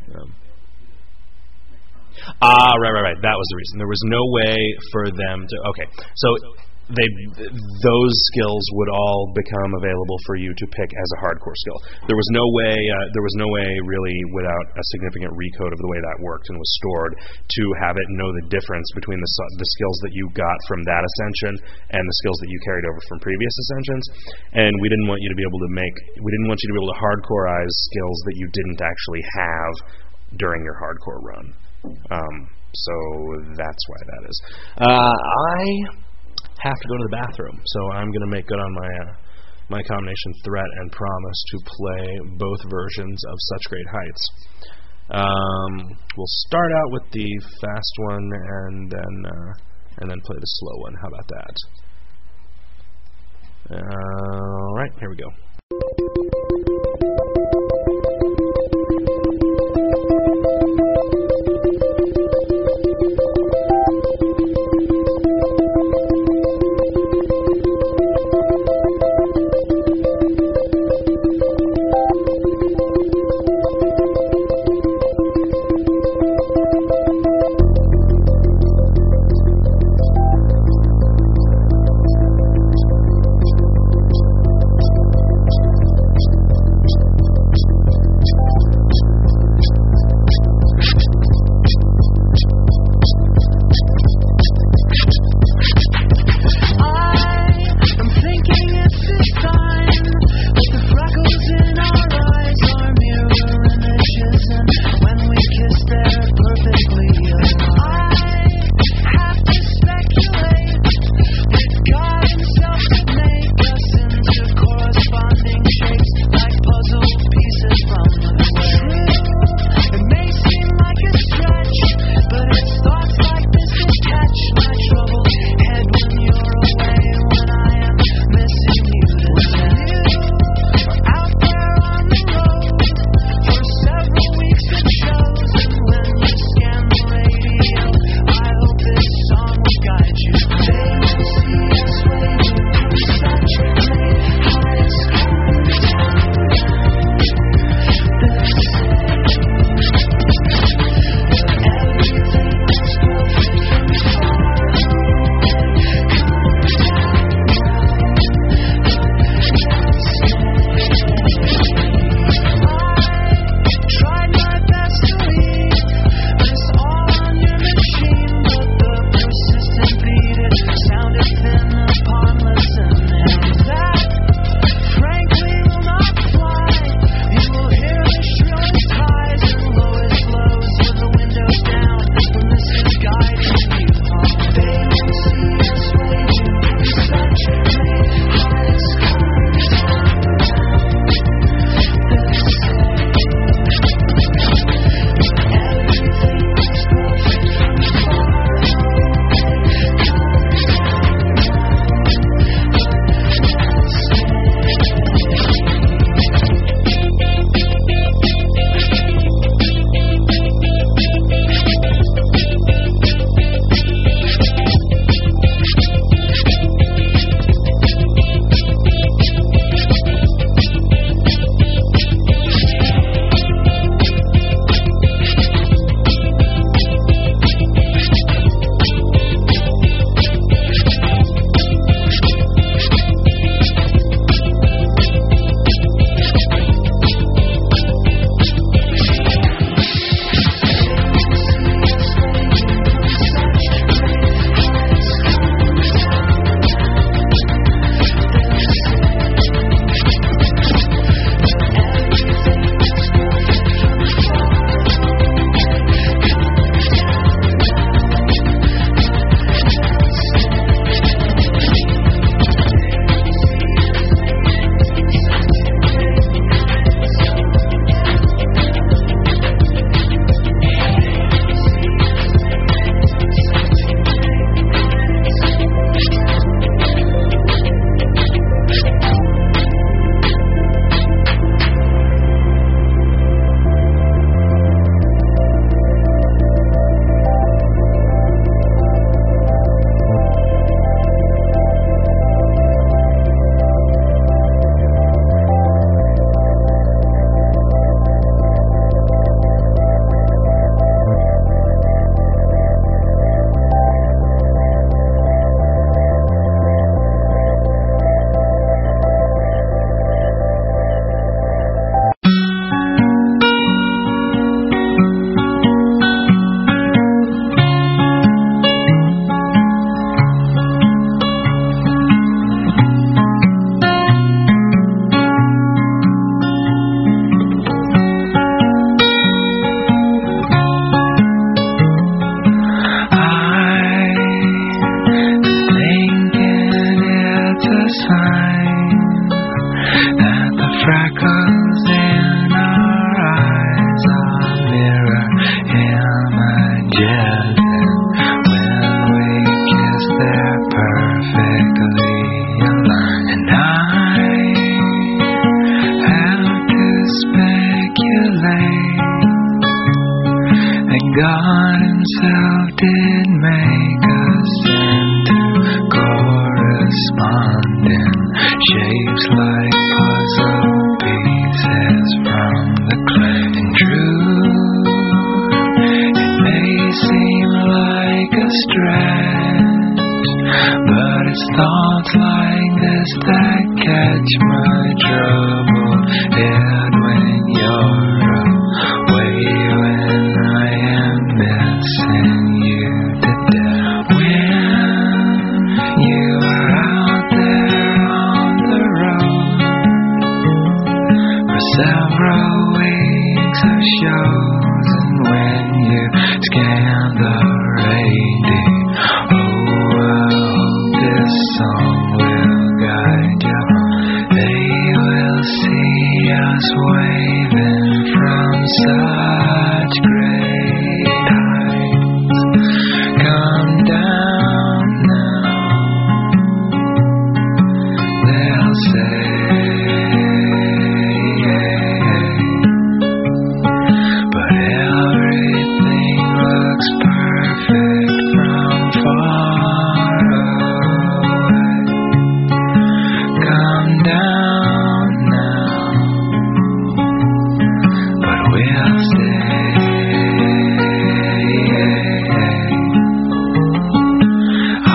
Right. That was the reason. There was no way for them to... Okay, so... those skills would all become available for you to pick as a hardcore skill. There was no way really without a significant recode of the way that worked and was stored to have it know the difference between the skills that you got from that ascension and the skills that you carried over from previous ascensions. And we didn't want you to be able to hardcore-ize skills that you didn't actually have during your hardcore run. So that's why that is. I have to go to the bathroom, so I'm going to make good on my combination threat and promise to play both versions of Such Great Heights. We'll start out with the fast one and then play the slow one. How about that? All right, here we go. stretch, but it's thoughts like this that catch my troubled head when you're away, when I am missing you to death. When you are out there on the road for several weeks of shows, and when you scan the radio, oh, I hope this song will guide you. They will see us waving from such great heights. Come down now, they'll say. But everything looks perfect from far away. Come down now, but we'll stay. I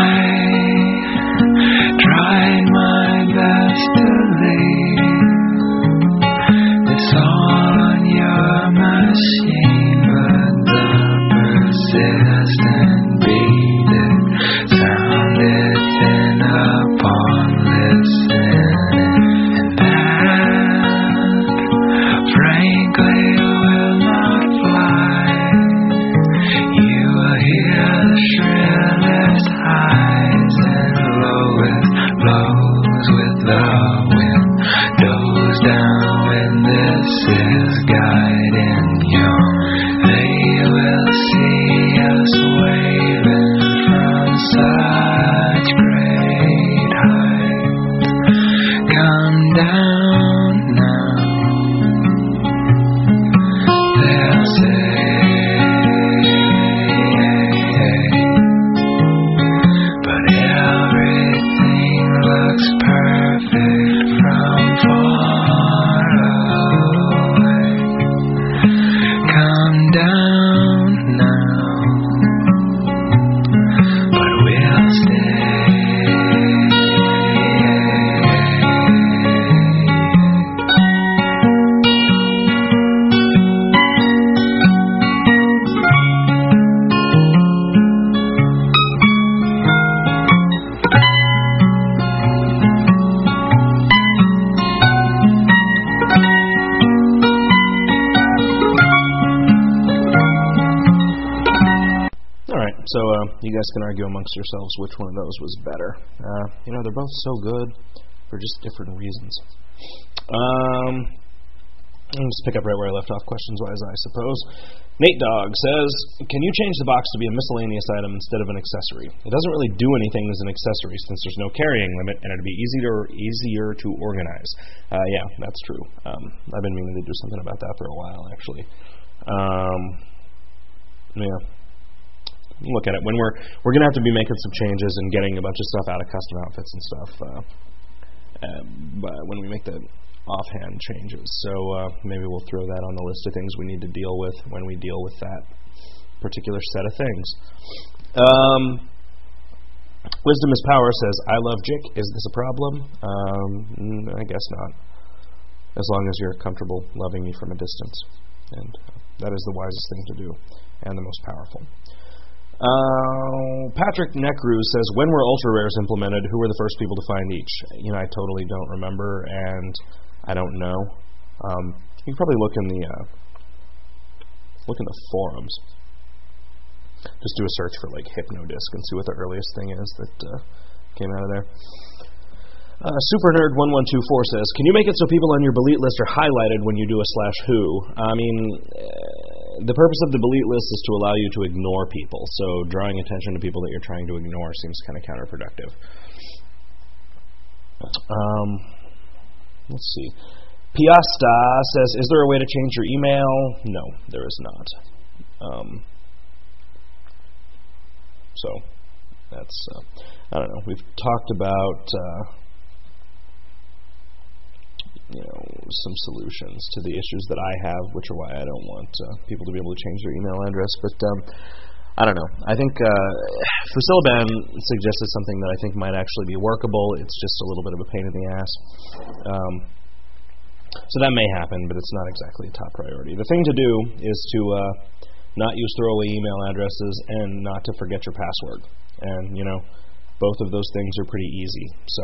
tried my best to leave this all on your machine, but the persistent beat, it sounded thin upon listening, and that frankly will not fly. You will hear the shrillest highs and lowest lows with the wind goes down when this is guiding you. They will see us waving from such great heights. Come down now, they'll say. But everything looks perfect from far away. Come down now, but we'll stay. All right, so you guys can argue amongst yourselves which one of those was better. They're both so good for just different reasons. I'll just pick up right where I left off, questions-wise, I suppose. Nate Dogg says, can you change the box to be a miscellaneous item instead of an accessory? It doesn't really do anything as an accessory since there's no carrying limit, and it'd be easier to organize. Yeah, that's true. I've been meaning to do something about that for a while, actually. Yeah. Look at it when we're gonna have to be making some changes and getting a bunch of stuff out of custom outfits and stuff but when we make the offhand changes, so maybe we'll throw that on the list of things we need to deal with when we deal with that particular set of things. Wisdom is Power says, I love Jick. Is this a problem? I guess not, as long as you're comfortable loving me from a distance, and that is the wisest thing to do and the most powerful. Patrick Necru says, when were ultra rares implemented? Who were the first people to find each? I totally don't remember, and I don't know. You can probably look in the forums. Just do a search for like Hypnodisc and see what the earliest thing is that came out of there. Super Nerd 1124 says, can you make it so people on your Belite list are highlighted when you do a /who? I mean, the purpose of the Belite list is to allow you to ignore people, so drawing attention to people that you're trying to ignore seems kind of counterproductive. Let's see. Piasta says, is there a way to change your email? No, there is not. So, that's, I don't know. We've talked about, some solutions to the issues that I have, which are why I don't want people to be able to change their email address. But I don't know. I think Fusilaban suggested something that I think might actually be workable. It's just a little bit of a pain in the ass. So that may happen, but it's not exactly a top priority. The thing to do is to not use throwaway email addresses and not to forget your password. And, both of those things are pretty easy. So,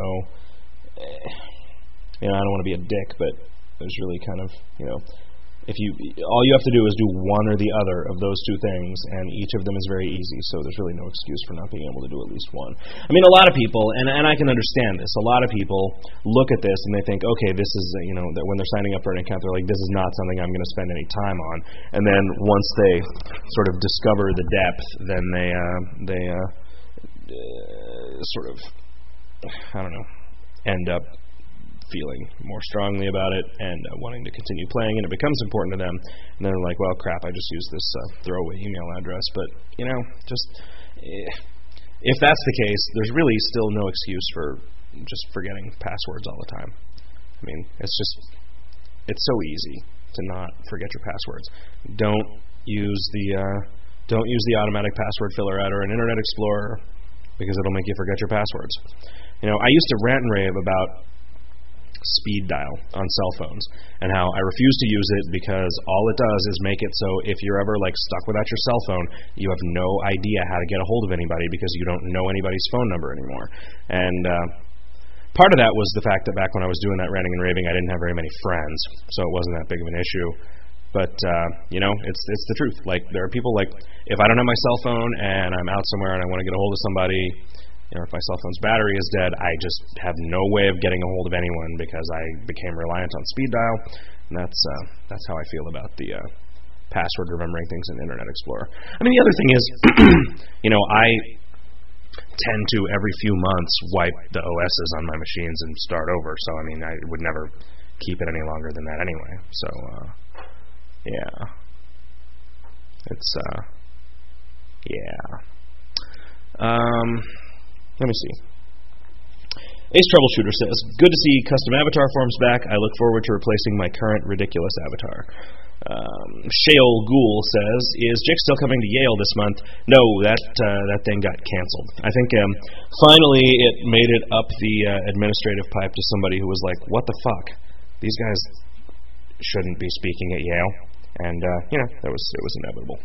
I don't want to be a dick, but there's really kind of, all you have to do is do one or the other of those two things, and each of them is very easy, so there's really no excuse for not being able to do at least one. I mean, a lot of people, and I can understand this, a lot of people look at this and they think, okay, this is, that when they're signing up for an account, they're like, this is not something I'm going to spend any time on. And then once they sort of discover the depth, then they sort of, end up feeling more strongly about it and wanting to continue playing, and it becomes important to them, and then they're like, well, crap, I just used this throwaway email address. But if that's the case, there's really still no excuse for just forgetting passwords all the time. I mean, it's so easy to not forget your passwords. Don't use the automatic password filler out or an Internet Explorer, because it'll make you forget your passwords. I used to rant and rave about speed dial on cell phones and how I refuse to use it because all it does is make it so if you're ever stuck without your cell phone, you have no idea how to get a hold of anybody because you don't know anybody's phone number anymore. And part of that was the fact that back when I was doing that ranting and raving, I didn't have very many friends, so it wasn't that big of an issue. But it's the truth. There are people if I don't have my cell phone and I'm out somewhere and I want to get a hold of somebody, if my cell phone's battery is dead, I just have no way of getting a hold of anyone because I became reliant on speed dial. And that's how I feel about the password remembering things in Internet Explorer. I mean, the other thing is, I tend to every few months wipe the OSs on my machines and start over. So I mean, I would never keep it any longer than that anyway. So yeah, it's Let me see. Ace Troubleshooter says, good to see custom avatar forms back. I look forward to replacing my current ridiculous avatar. Shale Ghoul says, is Jick still coming to Yale this month? No, that thing got canceled. I think finally it made it up the administrative pipe to somebody who was like, what the fuck? These guys shouldn't be speaking at Yale. And, it was inevitable.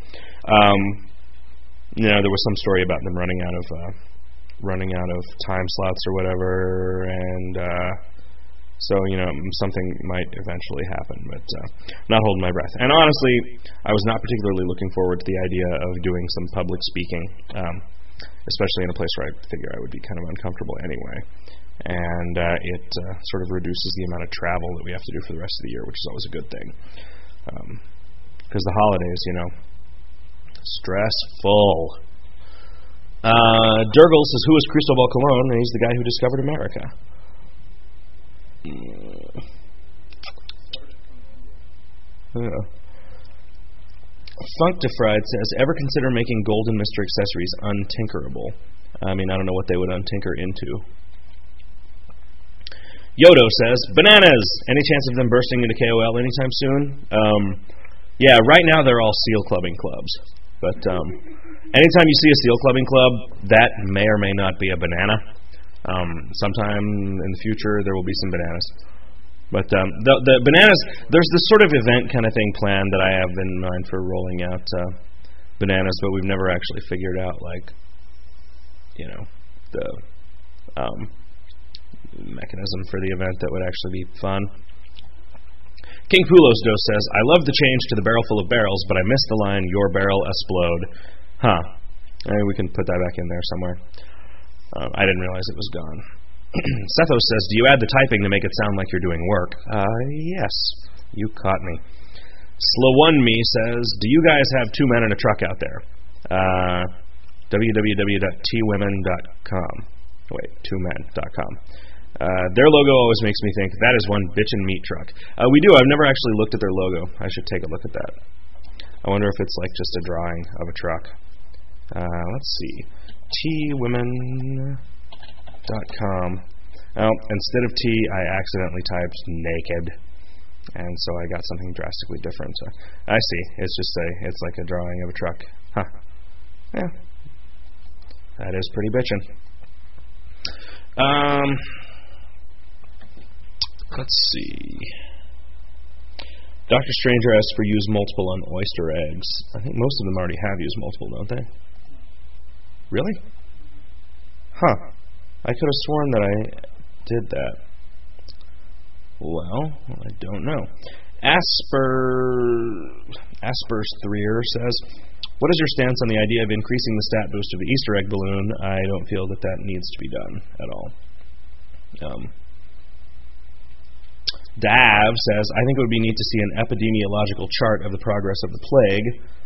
There was some story about them running out of time slots or whatever, and so something might eventually happen, but not holding my breath. And honestly, I was not particularly looking forward to the idea of doing some public speaking, especially in a place where I figure I would be kind of uncomfortable anyway. And it sort of reduces the amount of travel that we have to do for the rest of the year, which is always a good thing, because the holidays, stressful. Durgle says, who is Cristobal Colon? And he's the guy who discovered America. Functifried says, ever consider making Golden Mister accessories untinkerable? I mean, I don't know what they would untinker into. Yodo says, bananas! Any chance of them bursting into KOL anytime soon? Yeah, right now they're all seal clubbing clubs. But anytime you see a seal clubbing club, that may or may not be a banana. Sometime in the future, there will be some bananas. But the bananas, there's this sort of event kind of thing planned that I have in mind for rolling out bananas, but we've never actually figured out, the mechanism for the event that would actually be fun. King Pulos Dos says, I love the change to the barrel full of barrels, but I missed the line, your barrel explode. Huh. We can put that back in there somewhere. I didn't realize it was gone. Sethos says, do you add the typing to make it sound like you're doing work? Yes. You caught me. Slow1me says, do you guys have two men in a truck out there? www.twomen.com. Wait, twomen.com. Their logo always makes me think that is one bitchin' meat truck. We do. I've never actually looked at their logo. I should take a look at that. I wonder if it's just a drawing of a truck. Let's see. twomen.com. Oh, instead of T, I accidentally typed naked, and so I got something drastically different. I see. It's like a drawing of a truck. Huh. Yeah. That is pretty bitchin'. Let's see. Dr. Stranger asks for use multiple on oyster eggs. I think most of them already have used multiple, don't they? Really? Huh. I could have sworn that I did that. Well, I don't know. Asper's Threer says, what is your stance on the idea of increasing the stat boost of the Easter egg balloon? I don't feel that that needs to be done at all. Dav says, I think it would be neat to see an epidemiological chart of the progress of the plague.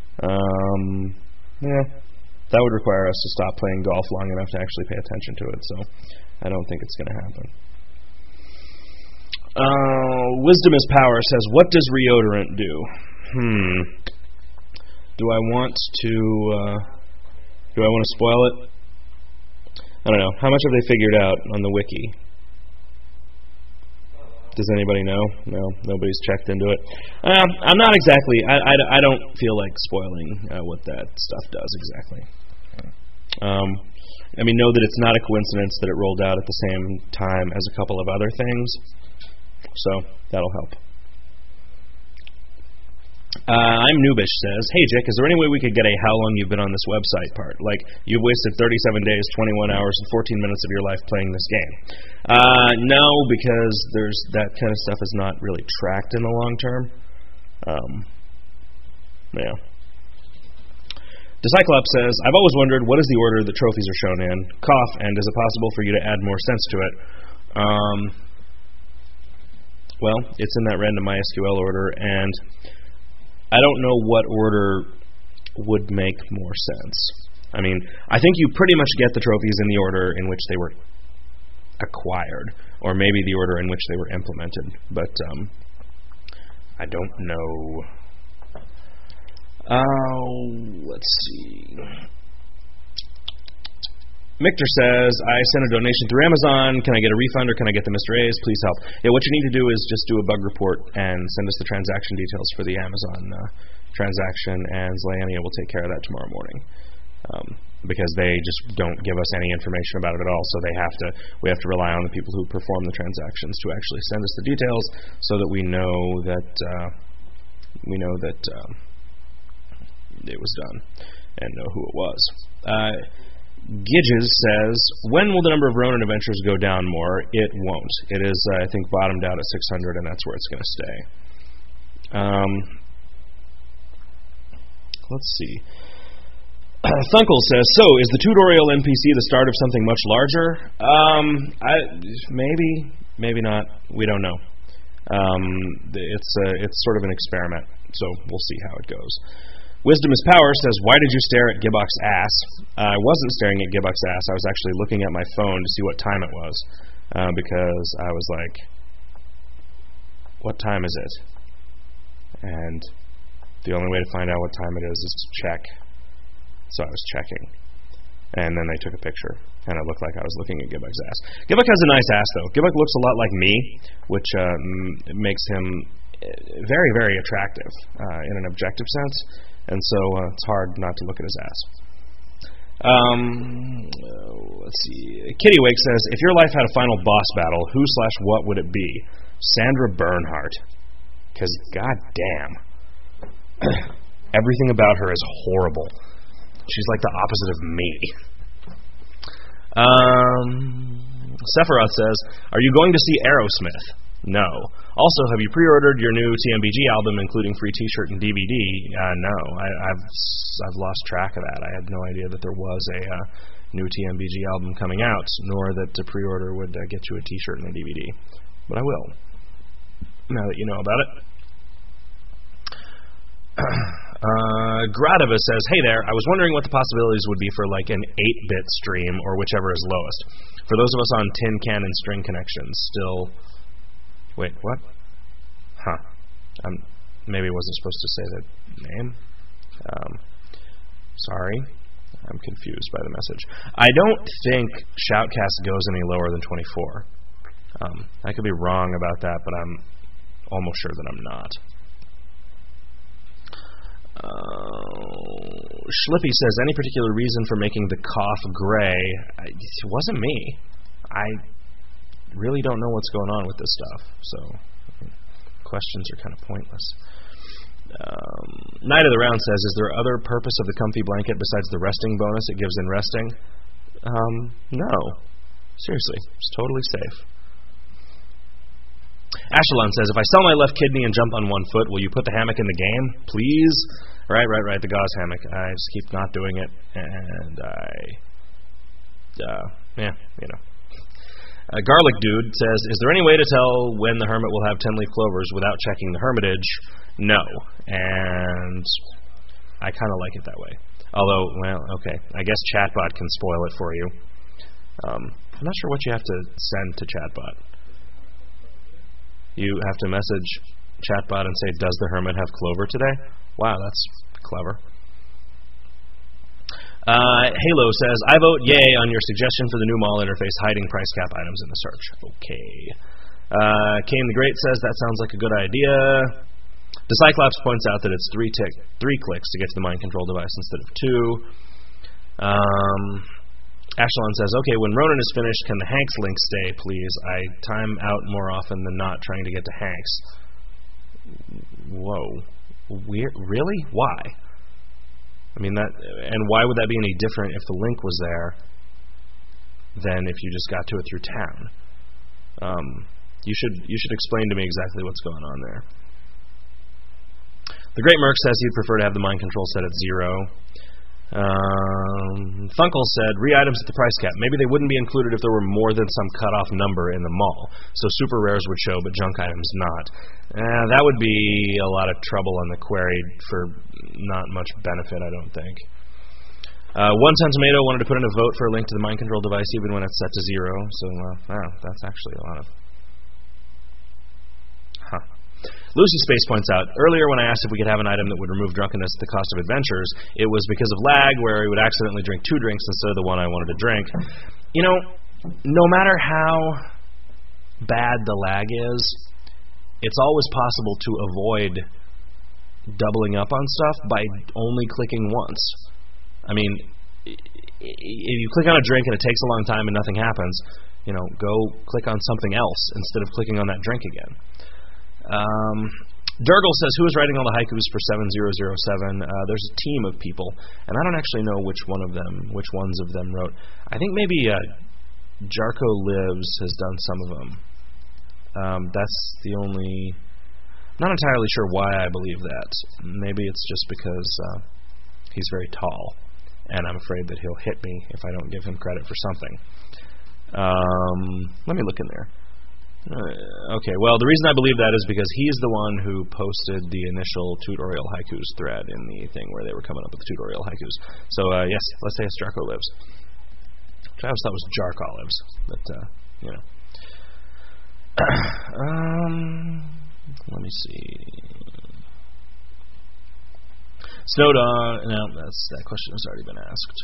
Yeah, that would require us to stop playing golf long enough to actually pay attention to it, so I don't think it's going to happen. Wisdom is Power says, what does reodorant do? Do I want to spoil it? I don't know. How much have they figured out on the wiki? Does anybody know? No, nobody's checked into it. I'm not exactly. I don't feel like spoiling what that stuff does exactly. I mean, know that it's not a coincidence that it rolled out at the same time as a couple of other things, so that'll help. I'm Noobish says, hey Jick, is there any way we could get a how long you've been on this website part? Like, you've wasted 37 days, 21 hours, and 14 minutes of your life playing this game. No, because that kind of stuff is not really tracked in the long term. Yeah. Decyclops says, I've always wondered, what is the order the trophies are shown in? Cough, and is it possible for you to add more sense to it? Well, it's in that random MySQL order, and I don't know what order would make more sense. I mean, I think you pretty much get the trophies in the order in which they were acquired, or maybe the order in which they were implemented, but I don't know. Let's see. Michter says, I sent a donation through Amazon. Can I get a refund or can I get the Mr. A's? Please help. Yeah, what you need to do is just do a bug report and send us the transaction details for the Amazon transaction, and Zlayania will take care of that tomorrow morning. Because they just don't give us any information about it at all, so we have to rely on the people who perform the transactions to actually send us the details so that we know that it was done and know who it was. Gidges says, when will the number of Ronin adventures go down more? It won't. It is, I think, bottomed out at 600, and that's where it's going to stay. Let's see. Thunkle says, so, is the tutorial NPC the start of something much larger? Maybe not. We don't know. It's sort of an experiment, so we'll see how it goes. Wisdom is Power says, why did you stare at Gibbok's ass? I wasn't staring at Gibbok's ass. I was actually looking at my phone to see what time it was, because I was like, what time is it? And the only way to find out what time it is to check. So I was checking. And then they took a picture, and it looked like I was looking at Gibbok's ass. Gibbok has a nice ass, though. Gibbok looks a lot like me, which makes him very, very attractive in an objective sense. And so it's hard not to look at his ass. Let's see. Kittywake says, if your life had a final boss battle, who/what would it be? Sandra Bernhardt. Because goddamn, everything about her is horrible. She's like the opposite of me. Sephiroth says, are you going to see Aerosmith? No. Also, have you pre-ordered your new TMBG album, including free T-shirt and DVD? No. I've lost track of that. I had no idea that there was a new TMBG album coming out, nor that the pre-order would get you a T-shirt and a DVD. But I will, now that you know about it. Gradiva says, hey there, I was wondering what the possibilities would be for like an 8-bit stream, or whichever is lowest. For those of us on tin can and string connections, still... Wait, what? Huh. Maybe I wasn't supposed to say the name. Sorry. I'm confused by the message. I don't think Shoutcast goes any lower than 24. I could be wrong about that, but I'm almost sure that I'm not. Schlippy says, any particular reason for making the cough gray? It wasn't me. I really don't know what's going on with this stuff, so questions are kind of pointless. Knight of the Round says, is there other purpose of the comfy blanket besides the resting bonus it gives in resting? No. Seriously, it's totally safe. Ashelon says, if I sell my left kidney and jump on one foot, will you put the hammock in the game? Please? Right, the gauze hammock. I just keep not doing it, and Garlic Dude says, is there any way to tell when the hermit will have 10-leaf clovers without checking the hermitage? No, and I kind of like it that way. Although, well, okay, I guess Chatbot can spoil it for you. I'm not sure what you have to send to Chatbot. You have to message Chatbot and say, does the hermit have clover today? Wow, that's clever. Halo says, I vote yay on your suggestion for the new mall interface hiding price cap items in the search. Okay. Kane the Great says, that sounds like a good idea. The Cyclops points out that it's 3 clicks to get to the mind control device instead of 2. Ashelon says, okay, when Ronan is finished, can the Hanks link stay, please? I time out more often than not trying to get to Hanks. Whoa. Weird. Really? Why? I mean, and why would that be any different if the link was there than if you just got to it through town? You should explain to me exactly what's going on there. The Great Merc says he'd prefer to have the mind control set at 0. Funkle said, re-items at the price cap. Maybe they wouldn't be included if there were more than some cutoff number in the mall. So super rares would show, but junk items not. That would be a lot of trouble on the query for not much benefit, I don't think. One Ton Tomato wanted to put in a vote for a link to the mind control device even when it's set to 0. So, that's actually a lot of... Lucy Space points out, earlier when I asked if we could have an item that would remove drunkenness at the cost of adventures, it was because of lag, where I would accidentally drink 2 drinks instead of the one I wanted to drink. You know, no matter how bad the lag is, it's always possible to avoid doubling up on stuff by only clicking once. I mean, if you click on a drink and it takes a long time and nothing happens, go click on something else instead of clicking on that drink again. Durgle says, who is writing all the haikus for 7007? There's a team of people, and I don't actually know which ones of them wrote. I think maybe Jarko Lives has done some of them. That's the only... I'm not entirely sure why I believe that. Maybe it's just because he's very tall, and I'm afraid that he'll hit me if I don't give him credit for something. Let me look in there. Okay, well, the reason I believe that is because he's the one who posted the initial tutorial haikus thread in the thing where they were coming up with the tutorial haikus. So, yes, let's say it's Jarko Lives. Which I always thought was Jark Olives, but, let me see. Snowdog, no, that question has already been asked.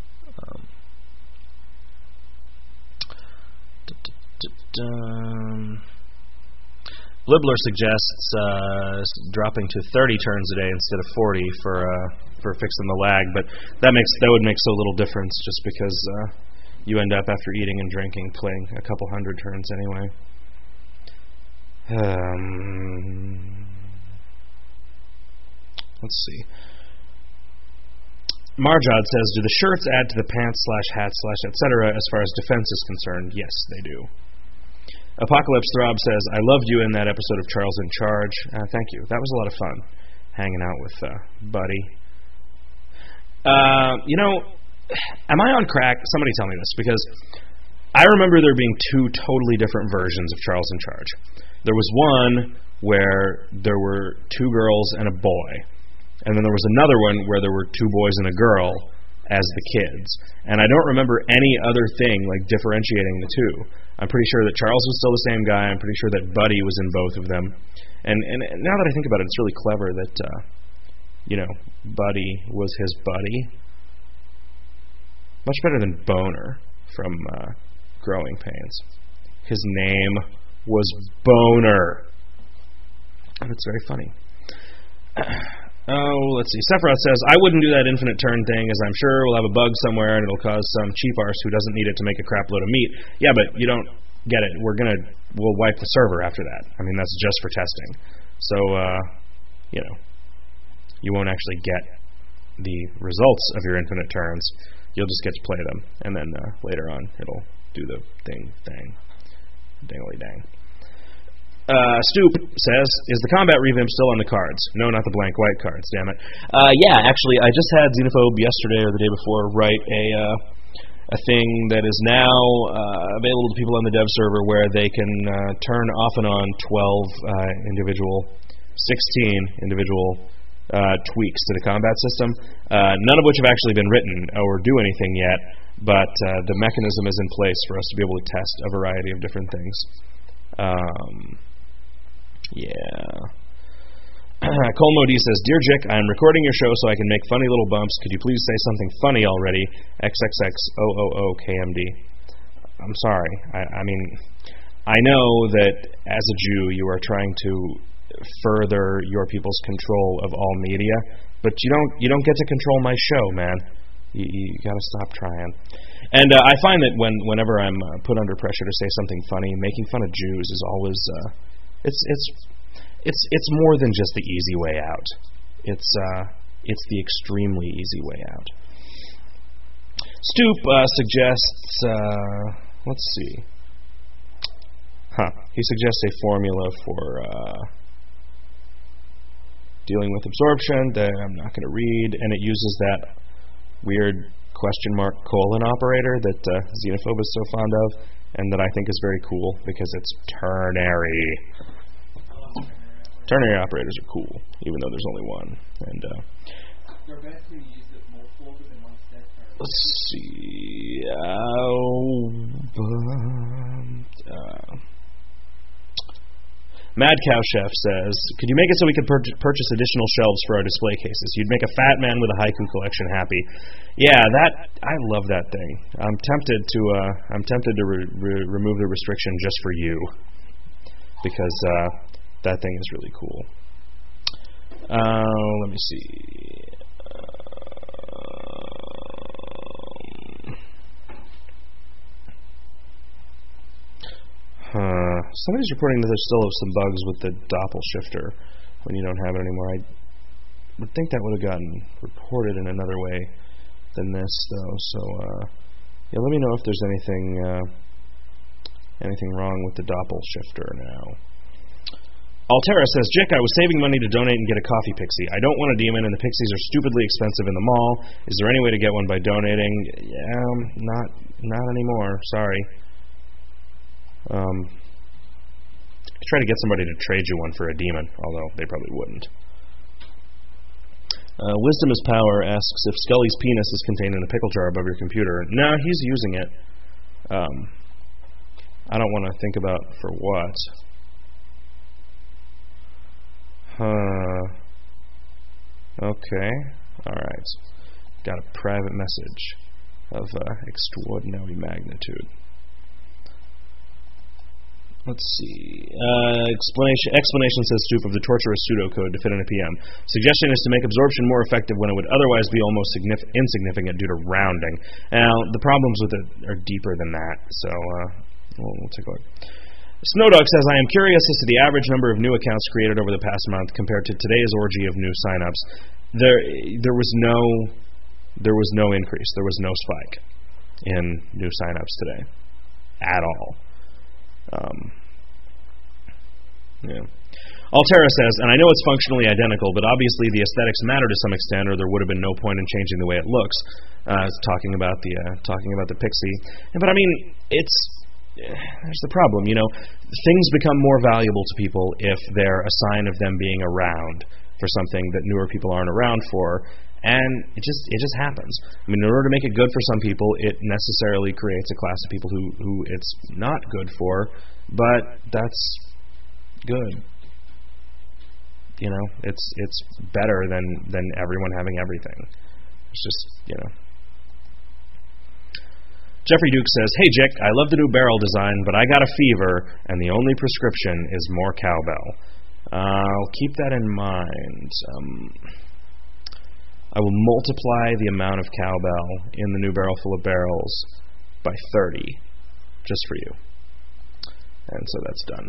Libbler suggests dropping to 30 turns a day instead of 40 for fixing the lag, but that would make so little difference just because you end up after eating and drinking playing a couple hundred turns anyway. Let's see. Marjod says, do the shirts add to the pants / hats / etc. as far as defense is concerned? Yes, they do. Apocalypse Throb says, I loved you in that episode of Charles in Charge. Thank you. That was a lot of fun, hanging out with Buddy. Am I on crack? Somebody tell me this, because I remember there being 2 totally different versions of Charles in Charge. There was one where there were 2 girls and a boy, and then there was another one where there were 2 boys and a girl as the kids. And I don't remember any other thing like differentiating the 2. I'm pretty sure that Charles was still the same guy. I'm pretty sure that Buddy was in both of them. And now that I think about it, it's really clever that, Buddy was his buddy. Much better than Boner from Growing Pains. His name was Boner. And it's very funny. Oh, let's see. Sephiroth says, I wouldn't do that infinite turn thing, as I'm sure we'll have a bug somewhere and it'll cause some cheap arse who doesn't need it to make a crap load of meat. Yeah, but you don't get it. We'll wipe the server after that. I mean, that's just for testing. So, you won't actually get the results of your infinite turns. You'll just get to play them, and then later on it'll do the dangly-dang. Stoop says, is the combat revamp still on the cards? No, not the blank white cards, damn it. Yeah, actually, I just had Xenophobe yesterday or the day before write a thing that is now available to people on the dev server where they can turn off and on 16 individual tweaks to the combat system, none of which have actually been written or do anything yet, but the mechanism is in place for us to be able to test a variety of different things. Colmo D says, Dear Jick, I'm recording your show so I can make funny little bumps. Could you please say something funny already? XXXOOOKMD. I'm sorry. I mean, I know that as a Jew you are trying to further your people's control of all media, but you don't get to control my show, man. You gotta stop trying. And I find that whenever I'm put under pressure to say something funny, making fun of Jews is always it's more than just the easy way out. It's the extremely easy way out. Stoop suggests let's see. He suggests a formula for dealing with absorption that I'm not going to read, and it uses that weird question-mark:: operator that Xenophobe is so fond of, and that I think is very cool because it's ternary. Ternary operators are cool, even though there's only one. And they're best to use it multiple than one step. Let's see. Mad Cow Chef says, could you make it so we could purchase additional shelves for our display cases? You'd make a fat man with a haiku collection happy. Yeah, I love that thing. I'm tempted to remove the restriction just for you, because that thing is really cool. Let me see. Somebody's reporting that there's still some bugs with the Doppel shifter when you don't have it anymore. I would think that would have gotten reported in another way than this, though. So, yeah, let me know if there's anything wrong with the Doppel shifter now. Altera says, Jick, I was saving money to donate and get a coffee pixie. I don't want a demon, and the pixies are stupidly expensive in the mall. Is there any way to get one by donating? Yeah, not anymore. Sorry. Try to get somebody to trade you one for a demon, although they probably wouldn't. Wisdom is Power asks if Scully's penis is contained in a pickle jar above your computer. No, he's using it. I don't want to think about for what. Okay. Alright. Got a private message of extraordinary magnitude. Let's see. Explanation says Stoop of the torturous pseudocode to fit in a PM. Suggestion is to make absorption more effective when it would otherwise be almost insignificant due to rounding. Now, the problems with it are deeper than that, so we'll take a look. Snowdog says, I am curious as to the average number of new accounts created over the past month compared to today's orgy of new signups. There was no increase. There was no spike in new signups today at all. Yeah. Altera says, and I know it's functionally identical, but obviously the aesthetics matter to some extent, or there would have been no point in changing the way it looks. Talking about the Pixie, but I mean, there's the problem. Things become more valuable to people if they're a sign of them being around for something that newer people aren't around for. And it just happens. I mean, in order to make it good for some people, it necessarily creates a class of people who it's not good for, but that's good. It's better than everyone having everything. It's just, Jeffrey Duke says, hey, Jick, I love the new barrel design, but I got a fever, and the only prescription is more cowbell. I'll keep that in mind. I will multiply the amount of cowbell in the new barrel full of barrels by 30 just for you. And so that's done.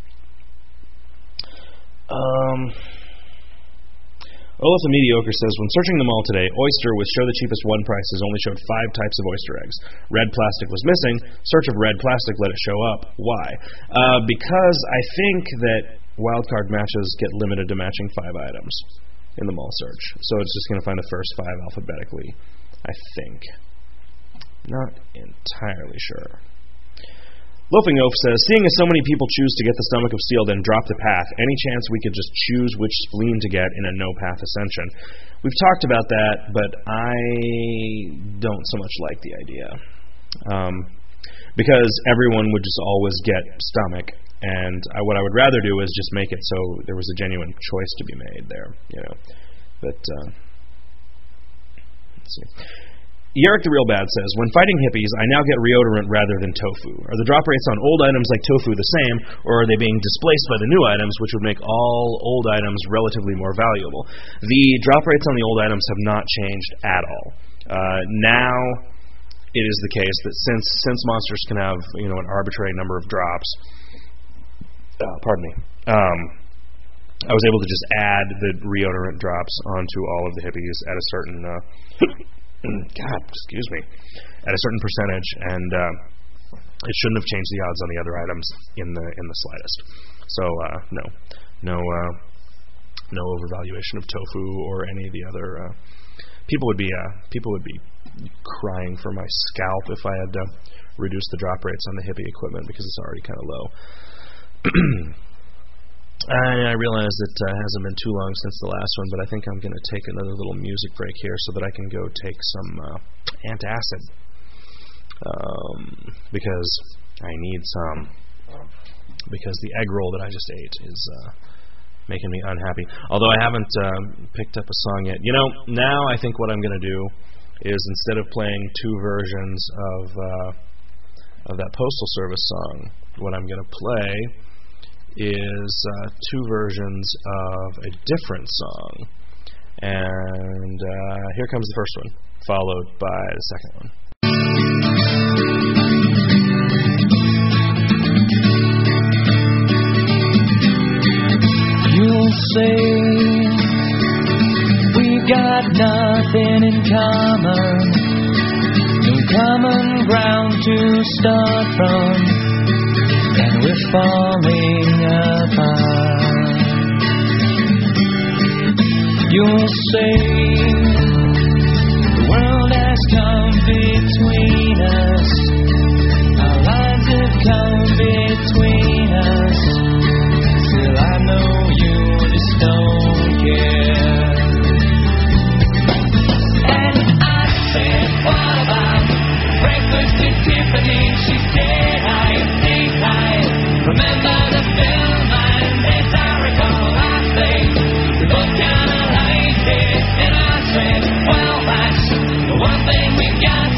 Olaf the Mediocre says, when searching the mall today, oyster with show the cheapest one prices only showed 5 types of oyster eggs. Red plastic was missing. Search of red plastic let it show up. Why? Because I think that wildcard matches get limited to matching 5 items in the mall search. So it's just going to find the first 5 alphabetically, I think. Not entirely sure. Loafing Oaf says, seeing as so many people choose to get the Stomach of Steel then drop the path, any chance we could just choose which spleen to get in a no-path ascension? We've talked about that, but I don't so much like the idea. Because everyone would just always get Stomach, and what I would rather do is just make it so there was a genuine choice to be made there, you know. But, let's see. Yerrick the Real Bad says, when fighting hippies, I now get reodorant rather than tofu. Are the drop rates on old items like tofu the same, or are they being displaced by the new items, which would make all old items relatively more valuable? The drop rates on the old items have not changed at all. Now it is the case that since monsters can have, you know, an arbitrary number of drops, I was able to just add the reodorant drops onto all of the hippies at a certain at a certain percentage, and it shouldn't have changed the odds on the other items in the slightest. So no overvaluation of tofu or any of the other. People would be crying for my scalp if I had reduced the drop rates on the hippie equipment because it's already kind of low. I realize it hasn't been too long since the last one, but I think I'm going to take another little music break here so that I can go take some antacid. Because I need some. Because the egg roll that I just ate is making me unhappy. Although I haven't picked up a song yet. You know, now I think what I'm going to do is instead of playing 2 versions of that Postal Service song, what I'm going to play is 2 versions of a different song. And here comes the first one, followed by the second one. You'll say we've got nothing in common, no common ground to start from, and we're falling apart. You'll say the world has come between us, our lines have come between us. Still I know you just don't care. And I said, what about breakfast at Tiffany? She said, remember the film, and as I recall, I think we both kind of liked it. And I said, well, that's the one thing we got.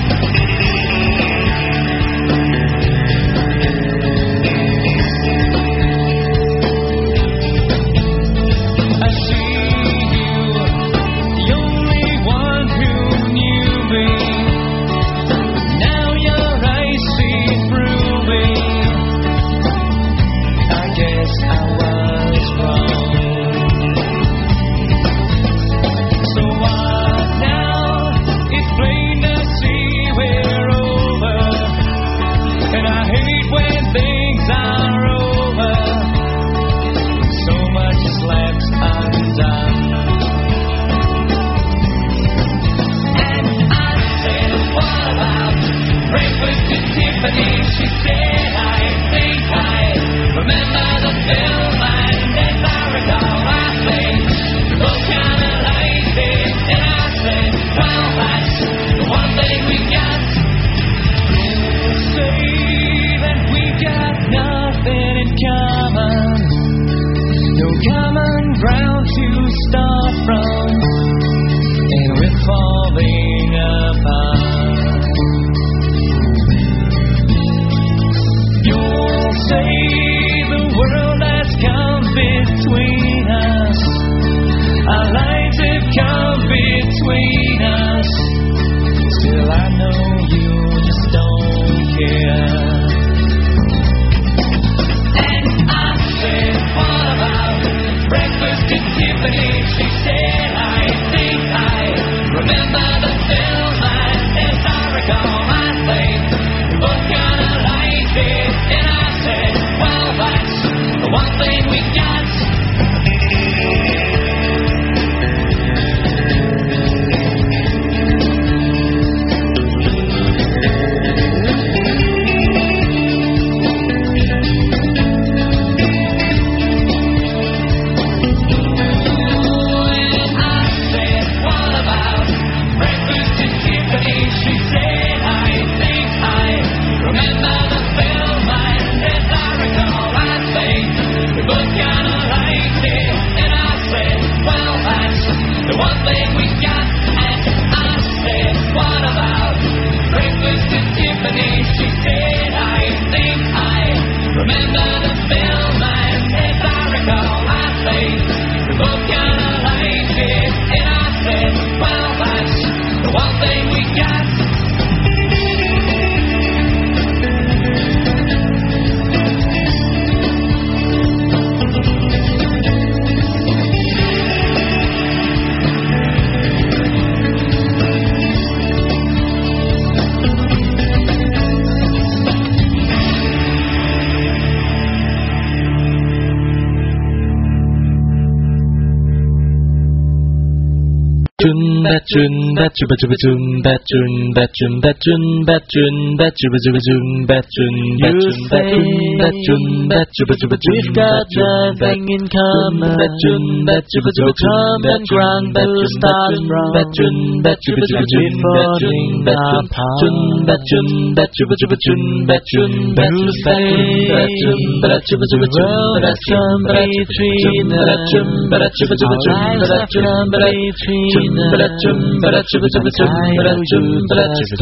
I see you, the only one who knew me. Now your eyes see through me. I was wrong. So what now? It's plain to see we're over, and I hate when things are over. So much is left undone. And I said, what about breakfast at Tiffany? She said, I think I remember the film, and as I recall, I think we both kind of liked it. And I said, well, that's the one thing we got. You'll say that we got nothing in common, no common ground to start from, and we're falling apart. You'll say the world has come between us, our lives have come between Tiffany. She said, I think I remember the film, and as I recall, I think we both kinda liked it. And I said, well, that's the one thing we got. We've got nothing in common. So come and grant to start from. Before being apart. You say world has come between us. Our lives have come between us. I owe you just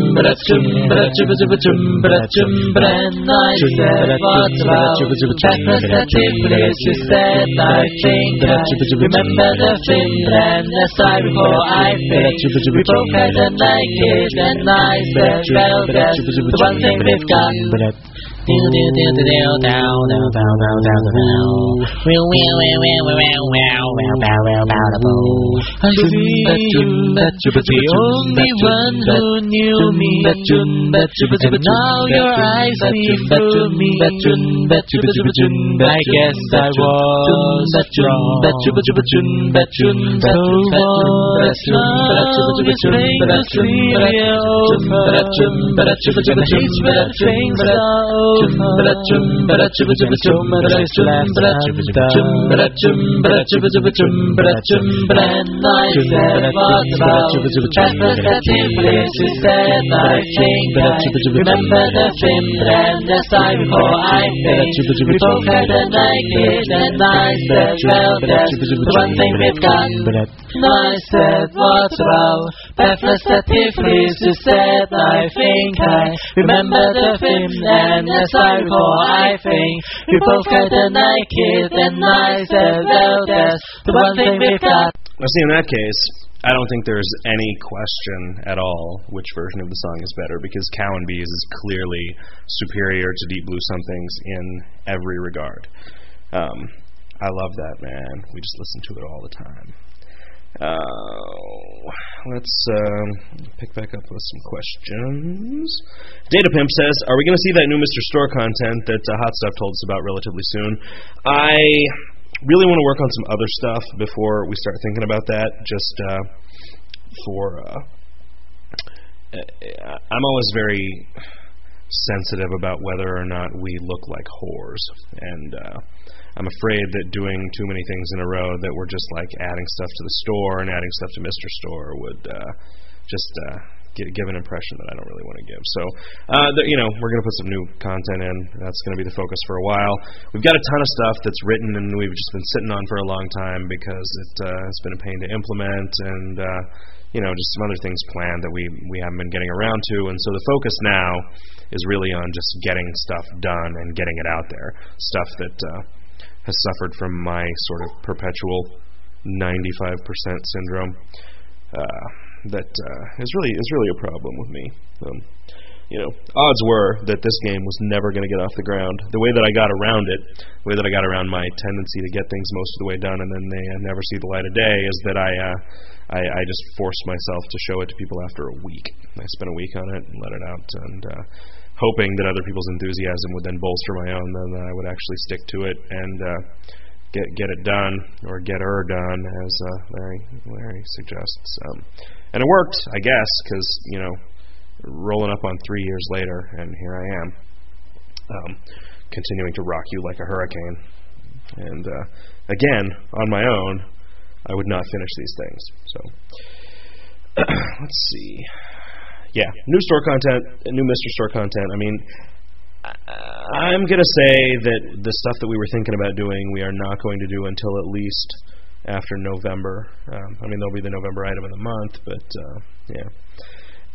and I said what's wrong. Breakfast at Tiffany's, you said I think I remember the film, and as I recall I think we both had a naked, and I said well that's the one thing we've got. I see you, the only one who knew me, and now your eyes see through me. I guess I was wrong. So what's wrong with playing the serial over? It's when things are over. So much left undone. And I said what's wrong. Breakfast at Tiffany's, you said I think I remember the film, and as I recall I think we both had a naked, and I said well that's the one thing we've got. And I said what's wrong. Breakfast at Tiffany's, you said I think I remember the film, and as I recall I think we both had a naked, and I said well that's the one thing we've got. Now, see, in that case, I don't think there's any question at all which version of the song is better, because Cow and Bees is clearly superior to Deep Blue Somethings in every regard. I love that, man. We just listen to it all the time. Let's pick back up with some questions. Data Pimp says, are we going to see that new Mr. Store content that Hot Stuff told us about relatively soon? I really want to work on some other stuff before we start thinking about that, just I'm always very sensitive about whether or not we look like whores, and I'm afraid that doing too many things in a row that we're just like adding stuff to the store and adding stuff to Mr. Store would just give an impression that I don't really want to give. So, we're going to put some new content in. That's going to be the focus for a while. We've got a ton of stuff that's written and we've just been sitting on for a long time because it's been a pain to implement, and just some other things planned that we haven't been getting around to. And so the focus now is really on just getting stuff done and getting it out there. Stuff that has suffered from my sort of perpetual 95% syndrome. That is really a problem with me. Odds were that this game was never going to get off the ground. The way that I got around it, the way that I got around my tendency to get things most of the way done and then they never see the light of day, is that I just forced myself to show it to people after a week. I spent a week on it and let it out, and hoping that other people's enthusiasm would then bolster my own, then I would actually stick to it and get it done, or get her done, as Larry suggests. And it worked, I guess, because, rolling up on 3 years later, and here I am, continuing to rock you like a hurricane. And again, on my own, I would not finish these things. So, let's see. Yeah, new store content, new Mr. Store content. I mean, I'm going to say that the stuff that we were thinking about doing, we are not going to do until at least after November. There'll be the November item of the month, but, yeah.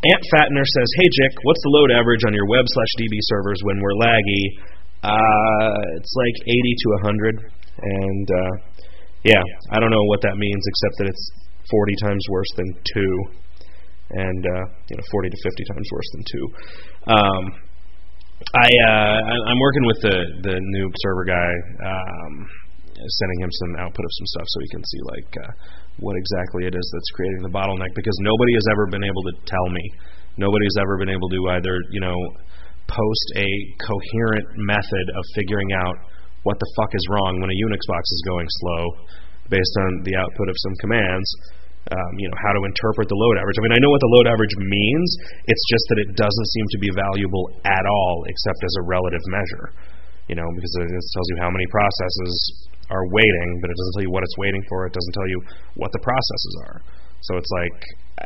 Ant Fattener says, "Hey Jick, what's the load average on your web/DB servers when we're laggy?" It's like 80 to 100, and yeah, I don't know what that means except that it's 40 times worse than 2, and 40 to 50 times worse than 2. I'm working with the new server guy, sending him some output of some stuff so he can see what exactly it is that's creating the bottleneck, because nobody has ever been able to tell me. Nobody's ever been able to either post a coherent method of figuring out what the fuck is wrong when a Unix box is going slow based on the output of some commands. How to interpret the load average. I mean, I know what the load average means. It's just that it doesn't seem to be valuable at all, except as a relative measure. Because it tells you how many processes are waiting, but it doesn't tell you what it's waiting for. It doesn't tell you what the processes are. So it's like,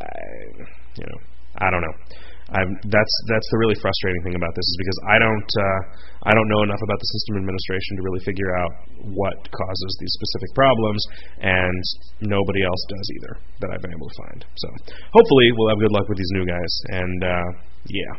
I don't know. That's the really frustrating thing about this, is because I don't know enough about the system administration to really figure out what causes these specific problems, and nobody else does either that I've been able to find. So hopefully we'll have good luck with these new guys, and yeah.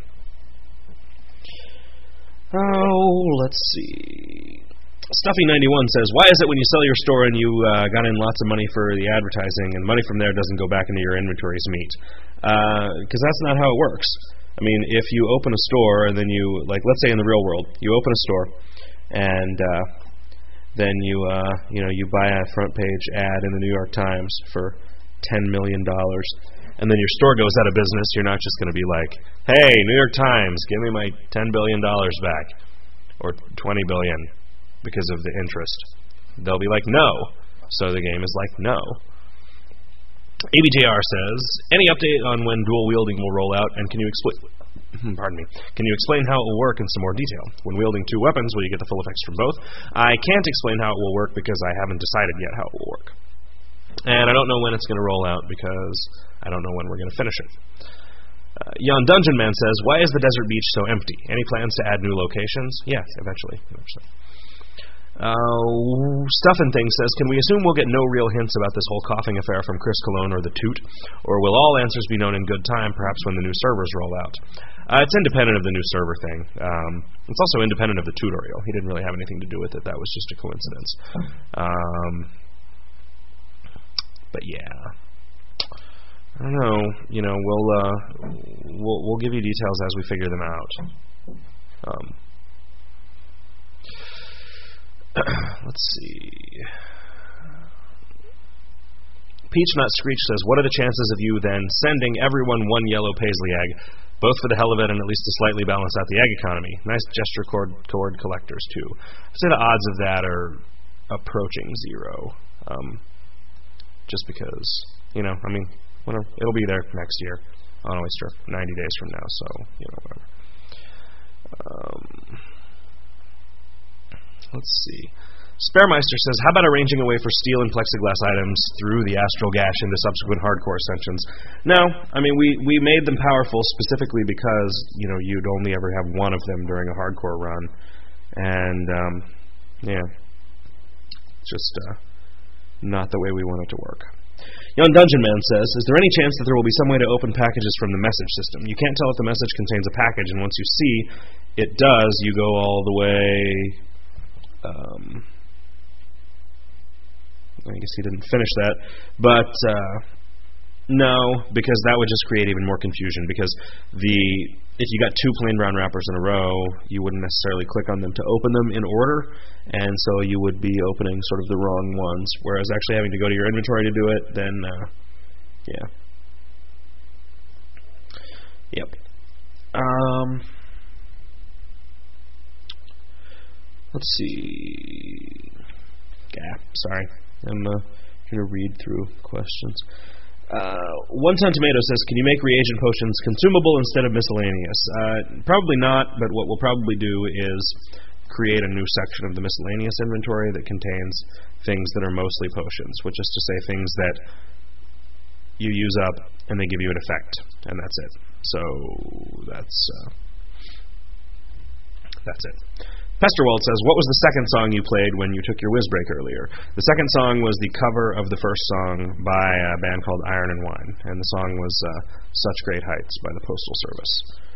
Oh, let's see. Stuffy91 says, "Why is it when you sell your store and you got in lots of money for the advertising, and money from there doesn't go back into your inventory as meat?" Because that's not how it works. I mean, if you open a store and then you, let's say in the real world, you open a store and then you buy a front page ad in the New York Times for $10 million, and then your store goes out of business, you're not just going to be like, "Hey, New York Times, give me my $10 billion back," or $20 billion. Because of the interest. They'll be like, "No." So the game is like, "No." ABJR says, "Any update on when dual wielding will roll out, and can you explain how it will work in some more detail? When wielding two weapons, will you get the full effects from both? I can't explain how it will work because I haven't decided yet how it will work. And I don't know when it's going to roll out because I don't know when we're going to finish it." Yon Dungeon Man says, "Why is the desert beach so empty? Any plans to add new locations?" Yeah, eventually. Stuffin' Thing says, "Can we assume we'll get no real hints about this whole coughing affair from Chris Cologne or the Toot? Or will all answers be known in good time, perhaps when the new servers roll out?" It's independent of the new server thing. It's also independent of the tutorial. He didn't really have anything to do with it. That was just a coincidence. But yeah. I don't know. We'll give you details as we figure them out. Let's see. Peach Nut Screech says, "What are the chances of you then sending everyone one yellow paisley egg, both for the hell of it and at least to slightly balance out the egg economy? Nice gesture toward collectors too." I'd say the odds of that are approaching 0. Just because, whatever. It'll be there next year on Oyster, 90 days from now, so, whatever. Let's see. Sparemeister says, "How about arranging a way for steel and plexiglass items through the astral gash into subsequent hardcore ascensions?" No, I mean, we made them powerful specifically because, you'd only ever have one of them during a hardcore run. And, yeah. Just not the way we want it to work. Young Dungeon Man says, "Is there any chance that there will be some way to open packages from the message system? You can't tell if the message contains a package, and once you see it does, you go all the way..." I guess he didn't finish that, but no, because that would just create even more confusion, because if you got two plain brown wrappers in a row, you wouldn't necessarily click on them to open them in order, and so you would be opening sort of the wrong ones, whereas actually having to go to your inventory to do it, then yeah. Yep. Let's see. Sorry. I'm going to read through questions. One Ton Tomato says, "Can you make reagent potions consumable instead of miscellaneous?" Probably not, but what we'll probably do is create a new section of the miscellaneous inventory that contains things that are mostly potions, which is to say things that you use up and they give you an effect, and that's it. So that's it. Pesterwald says, what was the second song you played when you took your whiz break earlier? The second song was the cover of the first song by a band called Iron and Wine, and the song was Such Great Heights by the Postal Service.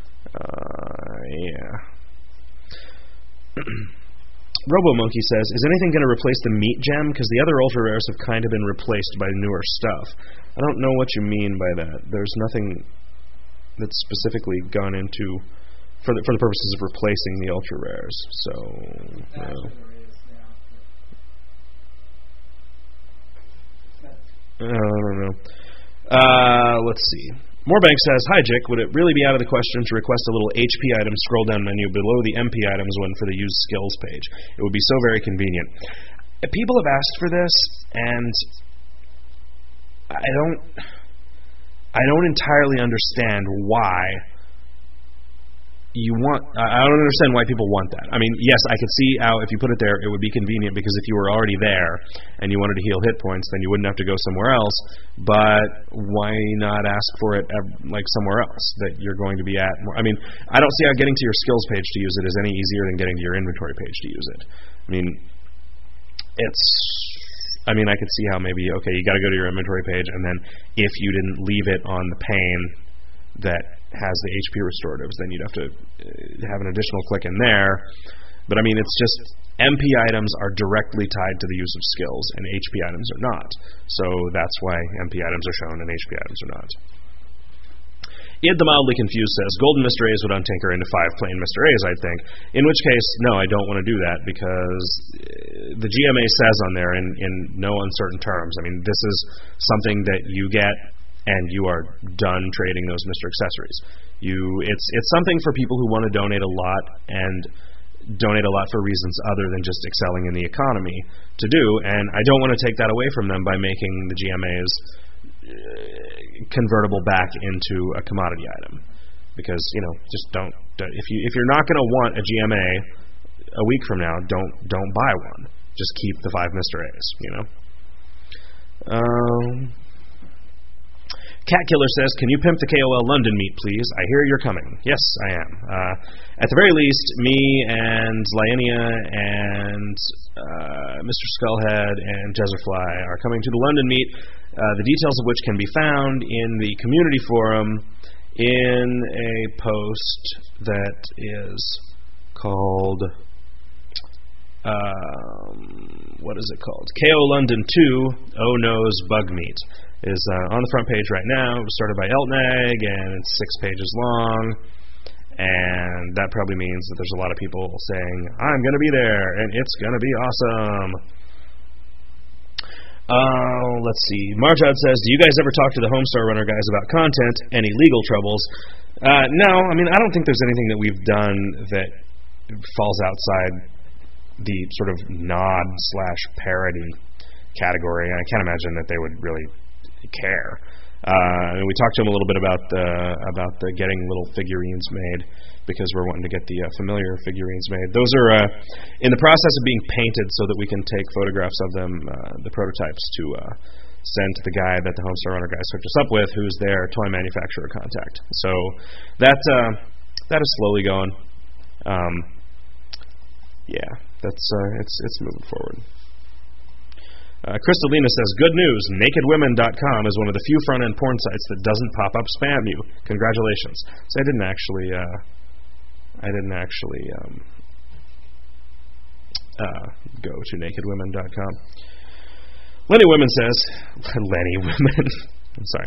RoboMonkey says, is anything going to replace the meat gem? Because the other ultra rares have kind of been replaced by newer stuff. I don't know what you mean by that. There's nothing that's specifically gone into for the purposes of replacing the ultra rares. So I don't know. Let's see. Morebank says, hi Jick, would it really be out of the question to request a little HP item scroll down menu below the MP items one for the used skills page? It would be so very convenient. People have asked for this, and I don't entirely understand why I don't understand why people want that. I mean, yes, I could see how if you put it there, it would be convenient because if you were already there and you wanted to heal hit points, then you wouldn't have to go somewhere else. But why not ask for it like somewhere else that you're going to be at? I mean, I don't see how getting to your skills page to use it is any easier than getting to your inventory page to use it. I mean, I could see how maybe, okay, you got to go to your inventory page, and then if you didn't leave it on the pane that has the HP restoratives, then you'd have to have an additional click in there. But I mean, it's just MP items are directly tied to the use of skills, and HP items are not. So that's why MP items are shown and HP items are not. Id the Mildly Confused says, Golden Mr. A's would untinker into 5 plain Mr. A's, I think. In which case, no, I don't want to do that because the GMA says on there in no uncertain terms, I mean, this is something that you get and you are done trading those Mr. Accessories. It's something for people who want to donate a lot and donate a lot for reasons other than just excelling in the economy to do, and I don't want to take that away from them by making the GMAs convertible back into a commodity item. Because, just don't if you're not going to want a GMA a week from now, don't buy one. Just keep the 5 Mr. A's, Cat Killer says, can you pimp the KOL London meet, please? I hear you're coming. Yes, I am. At the very least, me and Lyenia and Mr. Skullhead and Jezzerfly are coming to the London meet, the details of which can be found in the community forum in a post that is called, what is it called? KO London 2, Oh No's Bug Meet. Is on the front page right now. It was started by Eltnegg, and it's 6 pages long, and that probably means that there's a lot of people saying, I'm going to be there, and it's going to be awesome. Let's see. Marjad says, do you guys ever talk to the Homestar Runner guys about content? Any legal troubles? No, I mean, I don't think there's anything that we've done that falls outside the sort of nod/parody category. I can't imagine that they would really care. We talked to him a little bit about the getting little figurines made because we're wanting to get the familiar figurines made. Those are in the process of being painted so that we can take photographs of them, the prototypes, to send to the guy that the Homestar Runner guys hooked us up with, who's their toy manufacturer contact. So that is slowly going. It's moving forward. Crystalina says, good news, nakedwomen.com is one of the few front-end porn sites that doesn't pop up spam you. Congratulations. So I didn't actually go to nakedwomen.com. Lenny Women says, Lenny Women. I'm sorry.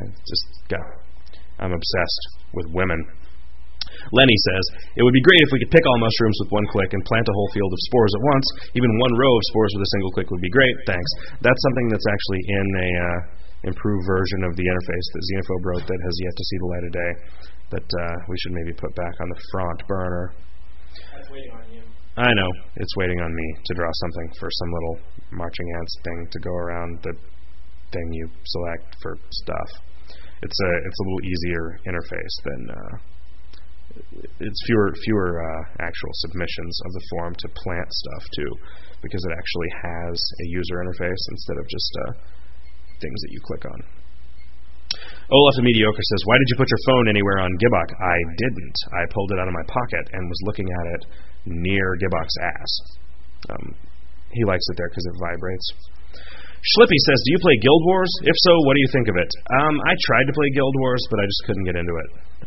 I'm obsessed with women. Lenny says, it would be great if we could pick all mushrooms with one click and plant a whole field of spores at once. Even one row of spores with a single click would be great. Thanks. That's something that's actually in a improved version of the interface that Xenophobe wrote that has yet to see the light of day that we should maybe put back on the front burner. That's waiting on you. I know. It's waiting on me to draw something for some little marching ants thing to go around the thing you select for stuff. It's a little easier interface than... it's fewer actual submissions of the form to plant stuff too, because it actually has a user interface instead of just things that you click on. Olaf the Mediocre says, why did you put your phone anywhere on Gibbok? I didn't. I pulled it out of my pocket and was looking at it near Gibbok's ass. He likes it there because it vibrates. Schlippy says, do you play Guild Wars? If so, what do you think of it? I tried to play Guild Wars, but I just couldn't get into it.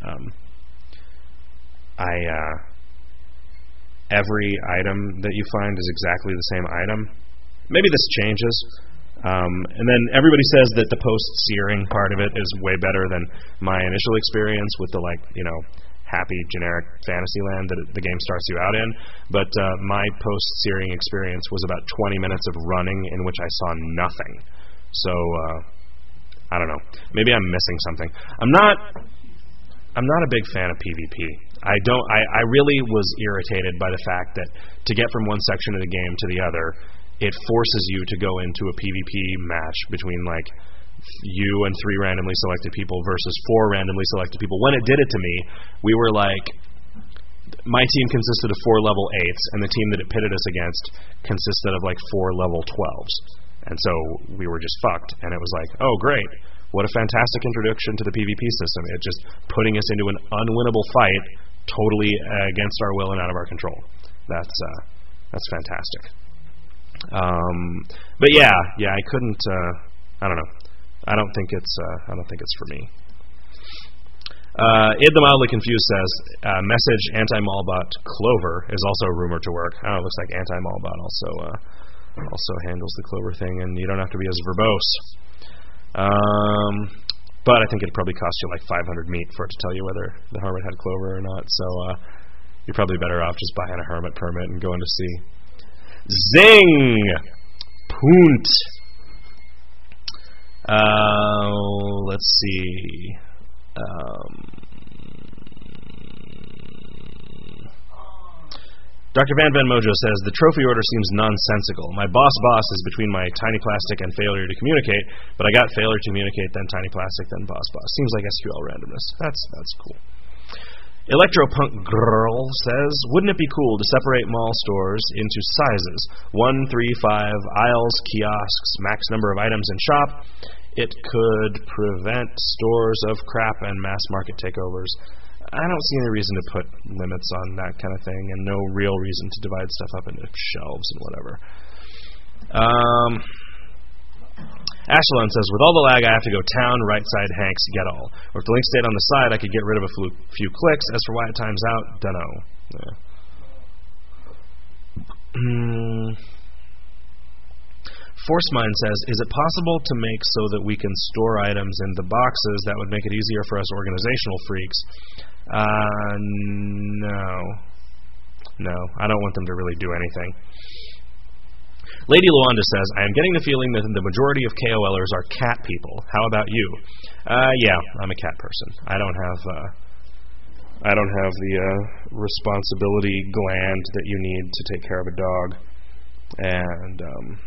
Every item that you find is exactly the same item. Maybe this changes. And then everybody says that the post-searing part of it is way better than my initial experience with the, happy, generic fantasy land that the game starts you out in. But my post-searing experience was about 20 minutes of running in which I saw nothing. So, I don't know. Maybe I'm missing something. I'm not a big fan of PvP. I really was irritated by the fact that to get from one section of the game to the other, it forces you to go into a PvP match between you and 3 randomly selected people versus 4 randomly selected people. When it did it to me, we were my team consisted of 4 level 8s, and the team that it pitted us against consisted of 4 level 12s. And so we were just fucked, and it was oh great, what a fantastic introduction to the PvP system. It just putting us into an unwinnable fight totally against our will and out of our control. That's fantastic. But yeah, I couldn't. I don't know. I don't think it's for me. Id the Mildly Confused says, message anti-Malbot Clover is also rumored to work. It looks like anti-Malbot also handles the Clover thing, and you don't have to be as verbose. But I think it'd probably cost you 500 meat for it to tell you whether the hermit had Clover or not. So you're probably better off just buying a hermit permit and going to sea. Zing! Punt! Let's see. Dr. Van Mojo says, the trophy order seems nonsensical. My boss is between my Tiny Plastic and failure to communicate, but I got failure to communicate, then Tiny Plastic, then boss. Seems like SQL randomness. That's cool. Electropunk Girl says, wouldn't it be cool to separate mall stores into sizes? 1, 3, 5, aisles, kiosks, max number of items in shop. It could prevent stores of crap and mass market takeovers. I don't see any reason to put limits on that kind of thing, and no real reason to divide stuff up into shelves and whatever. Ashlon says, with all the lag, I have to go town, right side, Hanks, get all. Or if the link stayed on the side, I could get rid of a few clicks. As for why it times out, dunno. Forcemind says, is it possible to make so that we can store items in the boxes that would make it easier for us organizational freaks? No, I don't want them to really do anything. Lady Luanda says, I am getting the feeling that the majority of KOLers are cat people. How about you? Yeah, I'm a cat person. I don't have the responsibility gland that you need to take care of a dog. And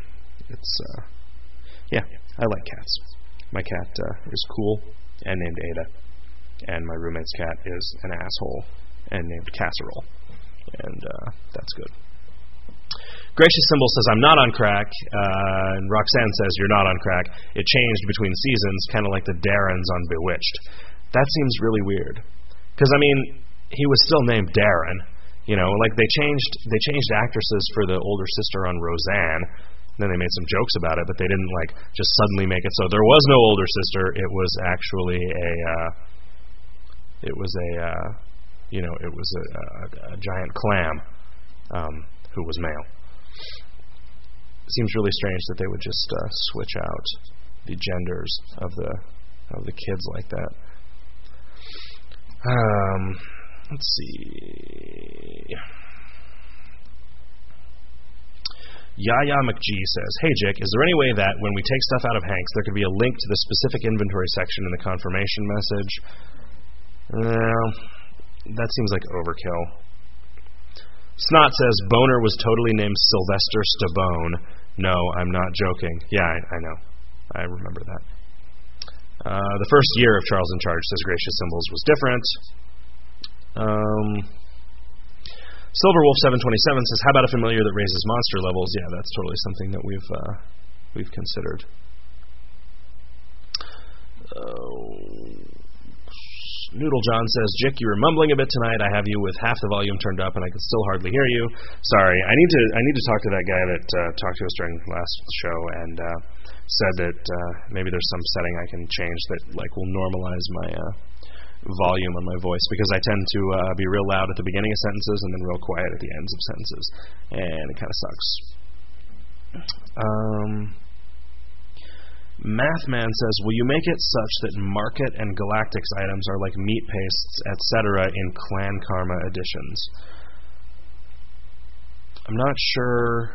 I like cats. My cat is cool and named Ada. And my roommate's cat is an asshole and named Casserole. And that's good. Gracious Symbol says, I'm not on crack. And Roxanne says, you're not on crack. It changed between seasons, kind of like the Darrens on Bewitched. That seems really weird. Because, he was still named Darren. They changed actresses for the older sister on Roseanne. Then they made some jokes about it, but they didn't, just suddenly make it so there was no older sister. It was actually a giant clam who was male. It seems really strange that they would just switch out the genders of the kids like that. Let's see. Yaya McGee says, hey Jick, is there any way that when we take stuff out of Hanks, there could be a link to the specific inventory section in the confirmation message? That seems like overkill. Snot says, Boner was totally named Sylvester Stallone. No, I'm not joking. Yeah, I know. I remember that. The first year of Charles in Charge, says Gracious Symbols, was different. Silverwolf727 says, how about a familiar that raises monster levels? Yeah, that's totally something that we've considered. Noodle John says, Jick, you were mumbling a bit tonight. I have you with half the volume turned up, and I can still hardly hear you. Sorry. I need to talk to that guy that talked to us during last show and said that maybe there's some setting I can change that will normalize my volume on my voice, because I tend to be real loud at the beginning of sentences and then real quiet at the ends of sentences, and it kind of sucks. Mathman says, will you make it such that Market and Galactics items are like meat pastes, etc. in Clan Karma editions? I'm not sure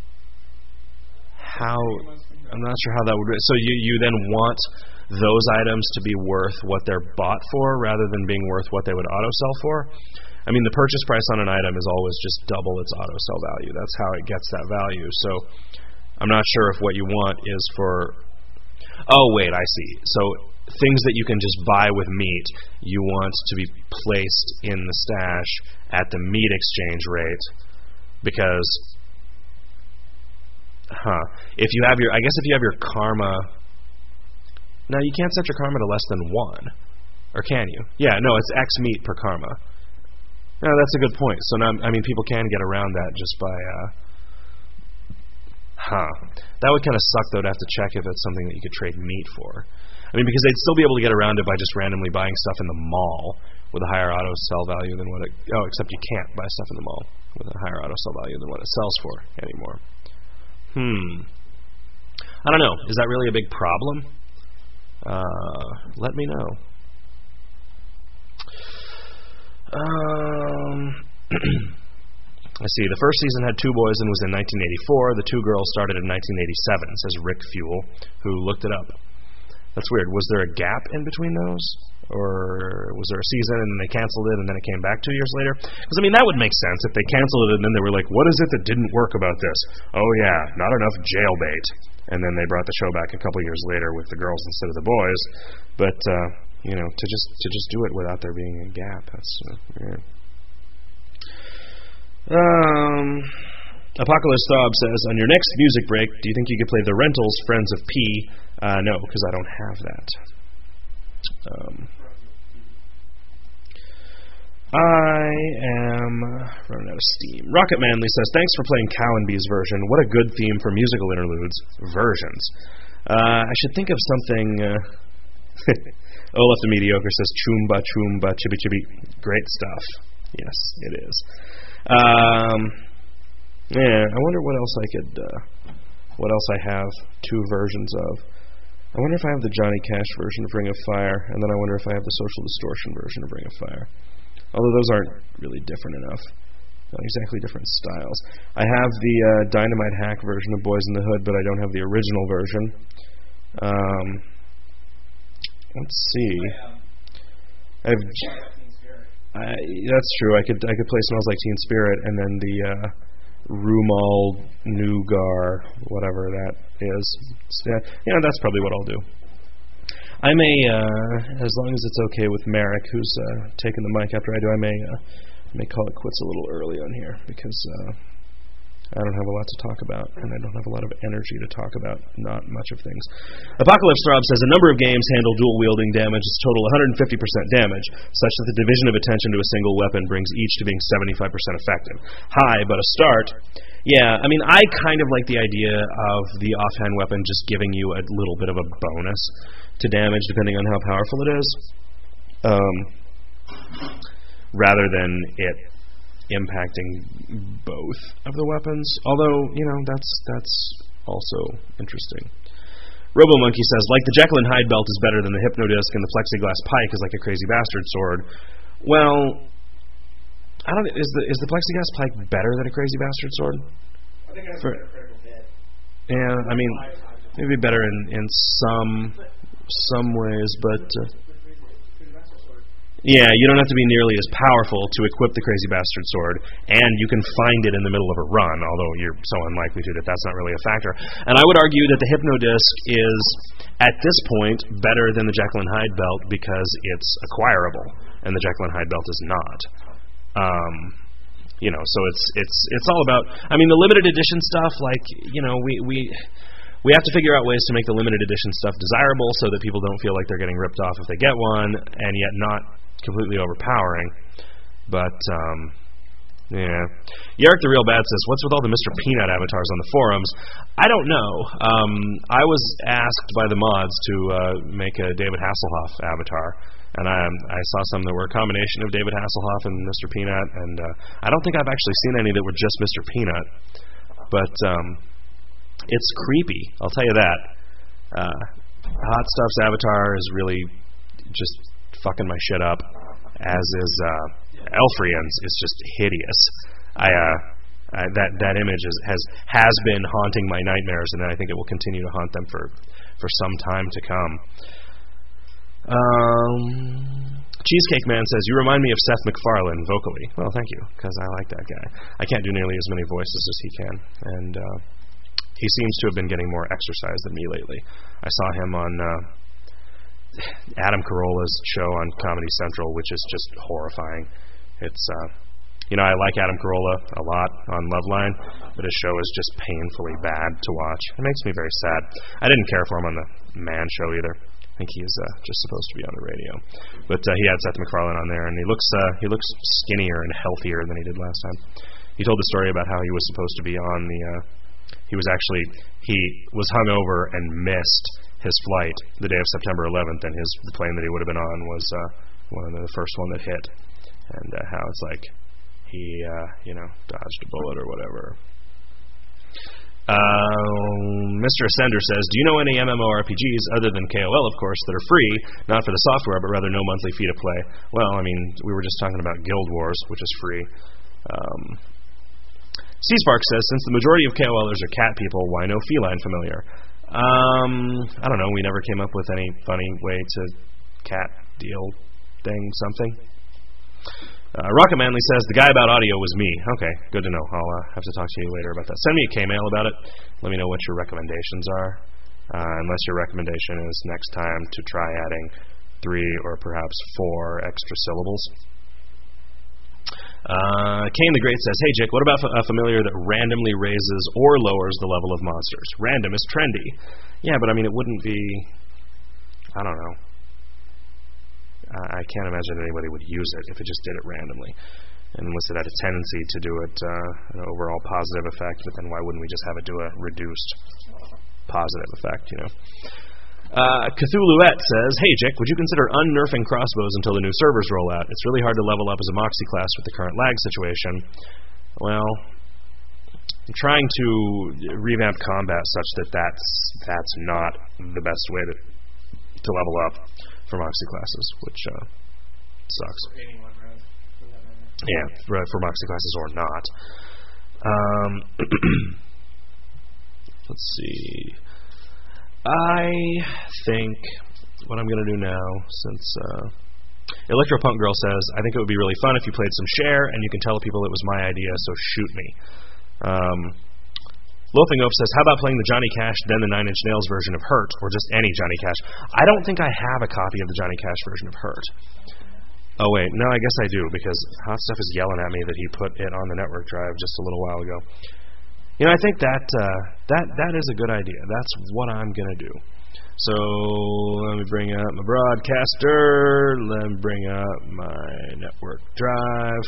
how that would. So you then want those items to be worth what they're bought for rather than being worth what they would auto sell for? I mean, the purchase price on an item is always just double its auto sell value. That's how it gets that value. So I'm not sure if what you want is for... Oh, wait, I see. So things that you can just buy with meat, you want to be placed in the stash at the meat exchange rate, because, if you have your karma, no, you can't set your karma to less than 1, or can you? Yeah, no, it's X meat per karma. No, that's a good point. So now, I mean, people can get around that just by, that would kind of suck, though, to have to check if it's something that you could trade meat for. I mean, because they'd still be able to get around it by just randomly buying stuff in the mall with a higher auto sell value than what it... Oh, except you can't buy stuff in the mall with a higher auto sell value than what it sells for anymore. I don't know. Is that really a big problem? Let me know. I see. The first season had 2 boys and was in 1984. The 2 girls started in 1987, says Rick Fuel, who looked it up. That's weird. Was there a gap in between those? Or was there a season and then they canceled it and then it came back 2 years later? Because, I mean, that would make sense if they canceled it and then they were like, what is it that didn't work about this? Oh, yeah, not enough jailbait. And then they brought the show back a couple years later with the girls instead of the boys. But, to just do it without there being a gap, that's weird. Apocalypse Staub says, on your next music break, do you think you could play The Rentals, Friends of P? No, because I don't have that. I am running out of steam. Rocket Manly says, thanks for playing Cow and Bee's version. What a good theme for musical interludes. Versions. I should think of something... Olaf the Mediocre says, choomba, choomba, chibi, chibi. Great stuff. Yes, it is. Yeah, I wonder what else I have 2 versions of. I wonder if I have the Johnny Cash version of Ring of Fire, and then I wonder if I have the Social Distortion version of Ring of Fire. Although those aren't really different enough. Not exactly different styles. I have the Dynamite Hack version of Boys in the Hood, but I don't have the original version. Let's see. That's true. I could play Smells Like Teen Spirit, and then the Rumal Nugar, whatever that is. Yeah, that's probably what I'll do. I may, as long as it's okay with Merrick, who's taking the mic after I do, I may call it quits a little early on here, because I don't have a lot to talk about, and I don't have a lot of energy to talk about not much of things. Apocalypse Throb says, a number of games handle dual-wielding damage as total 150% damage, such that the division of attention to a single weapon brings each to being 75% effective. High, but a start. Yeah, I mean, I kind of like the idea of the offhand weapon just giving you a little bit of a bonus to damage, depending on how powerful it is, rather than it impacting both of the weapons. Although, that's also interesting. RoboMonkey says, like the Jekyll and Hyde belt is better than the Hypnodisc, and the plexiglass pike is like a crazy bastard sword. Well, I don't. Is the plexiglass pike better than a crazy bastard sword? I think it has a better critical hit. Yeah, I mean, maybe better in some ways, but. Yeah, you don't have to be nearly as powerful to equip the Crazy Bastard Sword, and you can find it in the middle of a run, although you're so unlikely to that that's not really a factor. And I would argue that the Hypnodisc is, at this point, better than the Jekyll and Hyde belt because it's acquirable, and the Jekyll and Hyde belt is not. So it's all about. I mean, the limited edition stuff, like we We have to figure out ways to make the limited edition stuff desirable so that people don't feel like they're getting ripped off if they get one, and yet not completely overpowering. But, yeah. Yerrick the Real Bad says, what's with all the Mr. Peanut avatars on the forums? I don't know. I was asked by the mods to make a David Hasselhoff avatar, and I saw some that were a combination of David Hasselhoff and Mr. Peanut, and I don't think I've actually seen any that were just Mr. Peanut. But it's creepy, I'll tell you that. Hot Stuff's avatar is really just fucking my shit up, as is Elfrian's is just hideous. That image has been haunting my nightmares, and I think it will continue to haunt them for some time to come. Cheesecake Man says, you remind me of Seth MacFarlane vocally. Well, thank you, because I like that guy. I can't do nearly as many voices as he can, and he seems to have been getting more exercise than me lately. I saw him on Adam Carolla's show on Comedy Central, which is just horrifying. It's, I like Adam Carolla a lot on Loveline, but his show is just painfully bad to watch. It makes me very sad. I didn't care for him on the Man Show either. I think he's just supposed to be on the radio. But he had Seth MacFarlane on there, and he looks skinnier and healthier than he did last time. He told the story about how he was supposed to be on the... he was hungover and missed his flight the day of September 11th, and the plane that he would have been on was the first one that hit. And how it's like he, dodged a bullet or whatever. Mr. Ascender says, do you know any MMORPGs other than KOL, of course, that are free, not for the software, but rather no monthly fee to play? Well, I mean, we were just talking about Guild Wars, which is free. C-Spark says, since the majority of KOLers are cat people, why no feline familiar? I don't know, we never came up with any funny way to cat deal thing something. Rocket Manley says, the guy about audio was me. Okay, good to know. I'll have to talk to you later about that. Send me a K-mail about it. Let me know what your recommendations are. Unless your recommendation is next time to try adding 3 or perhaps 4 extra syllables. Kane the Great says, hey Jake, what about a familiar that randomly raises or lowers the level of monsters? Random is trendy. Yeah, but I mean, it wouldn't be... I don't know. I can't imagine anybody would use it if it just did it randomly. And unless it had a tendency to do it an overall positive effect, but then why wouldn't we just have it do a reduced positive effect, Cthulhuette says, hey Jick, would you consider unnerfing crossbows until the new servers roll out? It's really hard to level up as a Moxie class with the current lag situation. Well, I'm trying to revamp combat such that that's not the best way to level up for Moxie classes, which sucks. Yeah, for Moxie classes or not. Let's see. I think what I'm going to do now, since Electropunk Girl says, I think it would be really fun if you played some Share, and you can tell people it was my idea, so shoot me. Loafing Oaf says, how about playing the Johnny Cash, then the Nine Inch Nails version of Hurt, or just any Johnny Cash? I don't think I have a copy of the Johnny Cash version of Hurt. Oh wait, no, I guess I do, because Hot Stuff is yelling at me that he put it on the network drive just a little while ago. I think that is a good idea. That's what I'm going to do. So, let me bring up my broadcaster, let me bring up my network drive.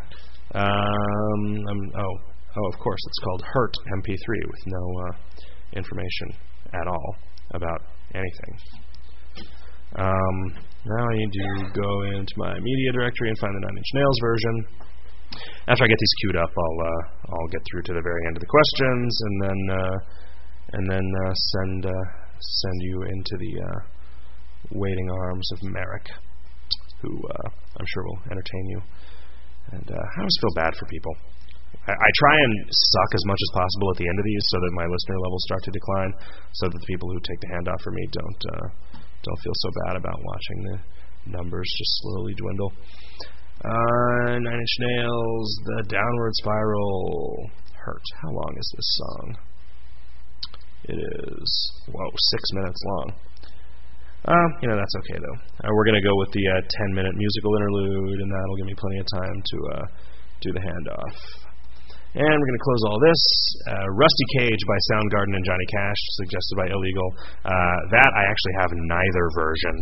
Oh, of course, it's called Hurt MP3 with no information at all about anything. Now I need to go into my media directory and find the Nine Inch Nails version. After I get these queued up, I'll get through to the very end of the questions, and then send you into the waiting arms of Merrick, who I'm sure will entertain you. And I always feel bad for people. I try and suck as much as possible at the end of these so that my listener levels start to decline, so that the people who take the hand off for me don't feel so bad about watching the numbers just slowly dwindle. Nine Inch Nails, The Downward Spiral, Hurt. How long is this song? It is, 6 minutes long. That's okay though. We're going to go with the 10-minute musical interlude, and that'll give me plenty of time to do the handoff. And we're going to close all this. Rusty Cage by Soundgarden and Johnny Cash, suggested by Illegal. That I actually have neither version.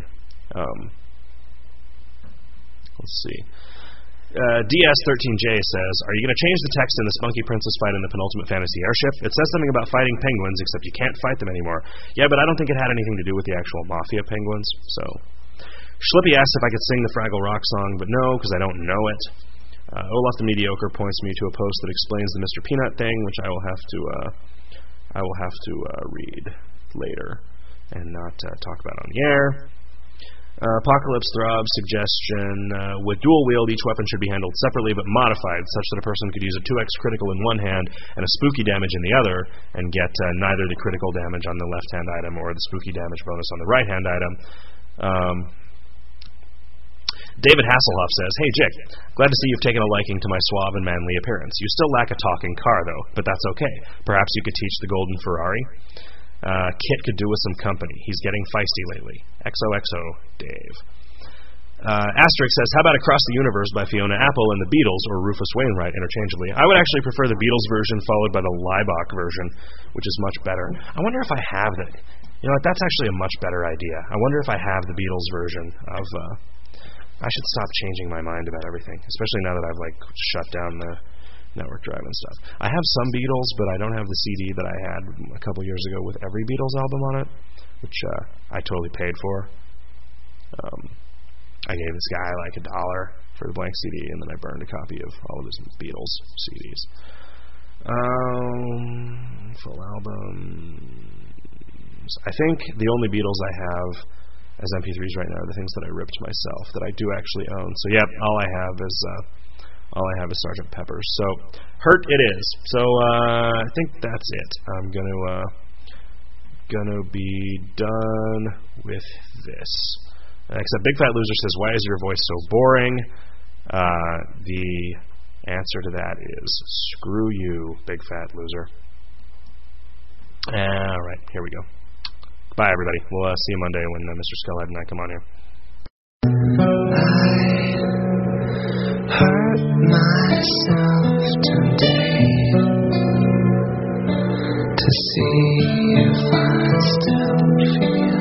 Let's see. DS13J says, are you going to change the text in the Spunky Princess fight in the penultimate fantasy airship? It says something about fighting penguins, except you can't fight them anymore. Yeah, but I don't think it had anything to do with the actual Mafia penguins. So, Schlippy asked if I could sing the Fraggle Rock song, but no, because I don't know it. Olaf the Mediocre points me to a post that explains the Mr. Peanut thing, which I will have to read later and not talk about on the air. Apocalypse Throb suggestion, with dual wield, each weapon should be handled separately but modified such that a person could use a 2x critical in one hand and a spooky damage in the other and get neither the critical damage on the left hand item or the spooky damage bonus on the right hand item. David Hasselhoff says, hey Jick, glad to see you've taken a liking to my suave and manly appearance. You still lack a talking car though, but that's okay. Perhaps you could teach the Golden Ferrari? Kit could do with some company. He's getting feisty lately. XOXO, Dave. Asterix says, how about Across the Universe by Fiona Apple and the Beatles or Rufus Wainwright interchangeably? I would actually prefer the Beatles version followed by the Leibach version, which is much better. I wonder if I have that. You know what, that's actually a much better idea. I wonder if I have the Beatles version of... I should stop changing my mind about everything, especially now that I've shut down the network drive and stuff. I have some Beatles, but I don't have the CD that I had a couple years ago with every Beatles album on it, which I totally paid for. I gave this guy $1 for the blank CD, and then I burned a copy of all of his Beatles CDs. Full albums. I think the only Beatles I have as MP3s right now are the things that I ripped myself that I do actually own. So yeah, all I have is Sgt. Pepper's. So Hurt it is. So I think that's it. I'm gonna be done with this. Except Big Fat Loser says, why is your voice so boring? The answer to that is screw you, Big Fat Loser. Alright, here we go. Bye, everybody. We'll see you Monday when Mr. Skullhead and I come on here. I hurt myself today to see if I still feel.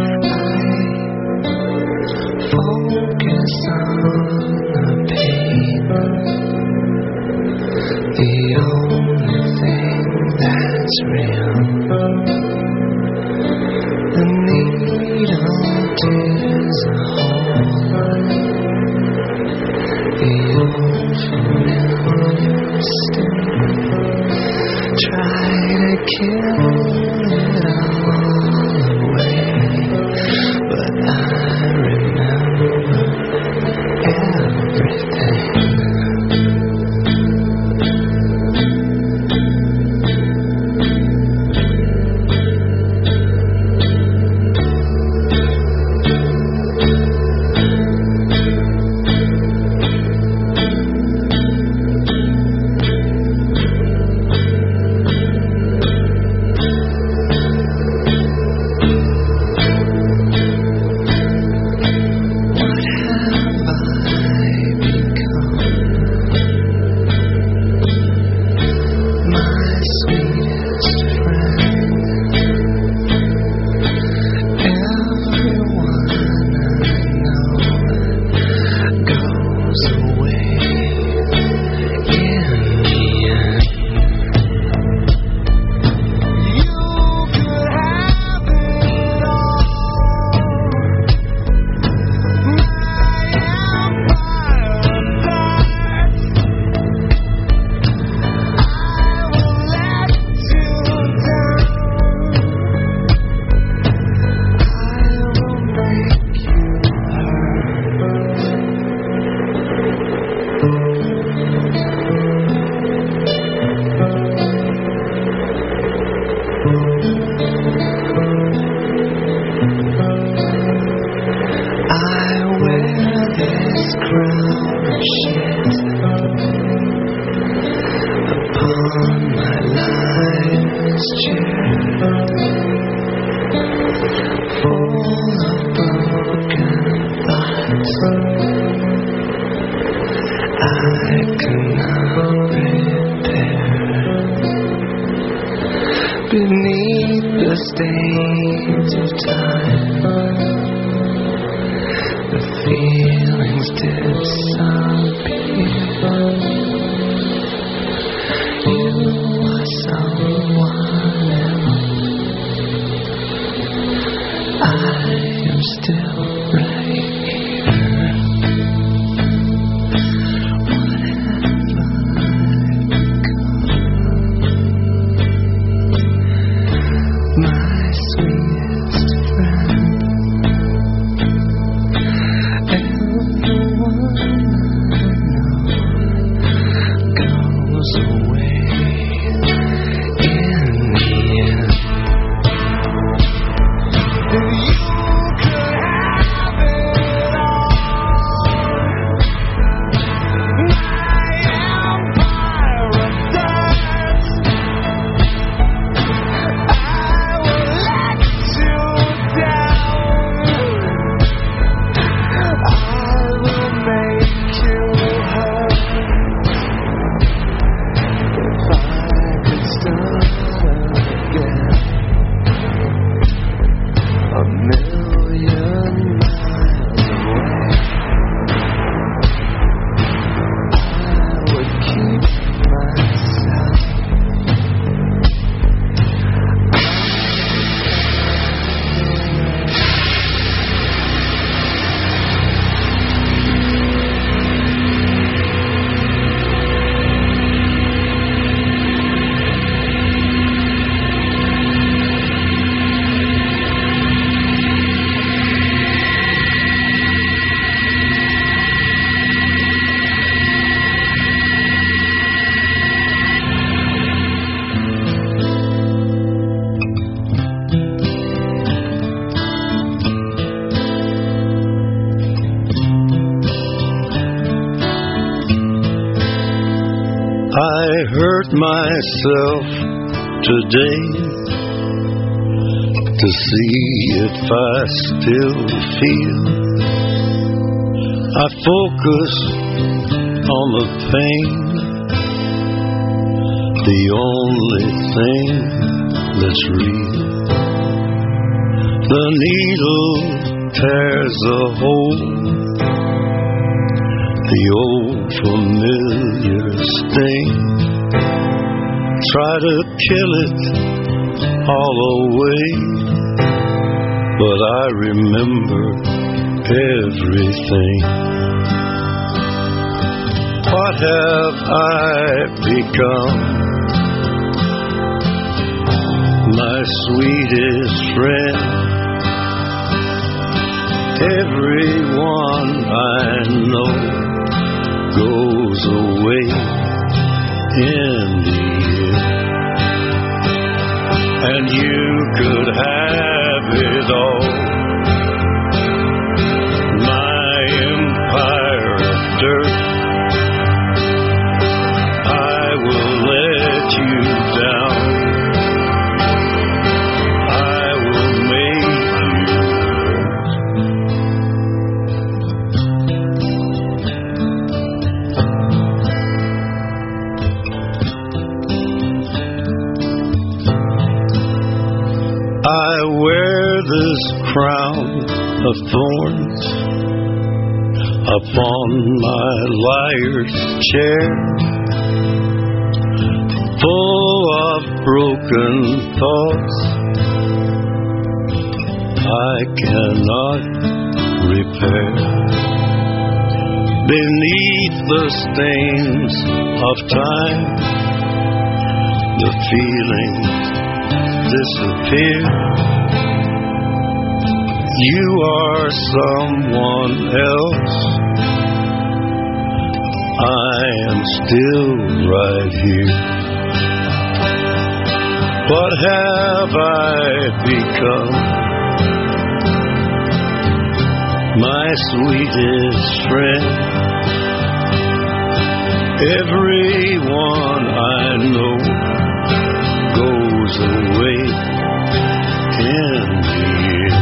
I focus on the pain, the only thing that's real. The needle tears a hole. The old familiar sting. Try to kill it all away, but I remember everything. beneath the stains of time. The feelings disappear. You are someone else. I am still right here. I hurt myself today to see if I still feel. I focus on the pain, the only thing that's real. The needle tears a hole, the old familiar sting. Try to kill it all away, but I remember everything. What have I become? My sweetest friend. Everyone I know goes away in the end, and you could have it all. My empire of dirt, I will let you down. I will make you I wear this crown of thorns upon my liar's chair, full of broken thoughts I cannot repair. Beneath the stains of time, the feelings disappear. You are someone else. I am still right here. What have I become? My sweetest friend. Everyone I know goes away in the end,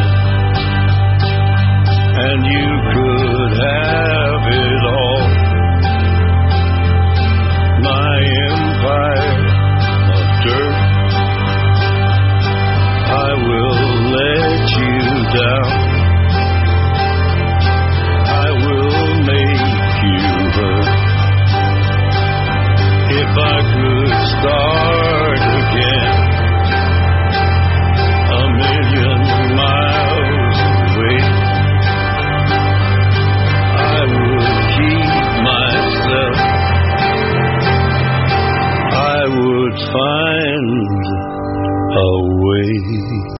and you could have it all. My empire of dirt, start again.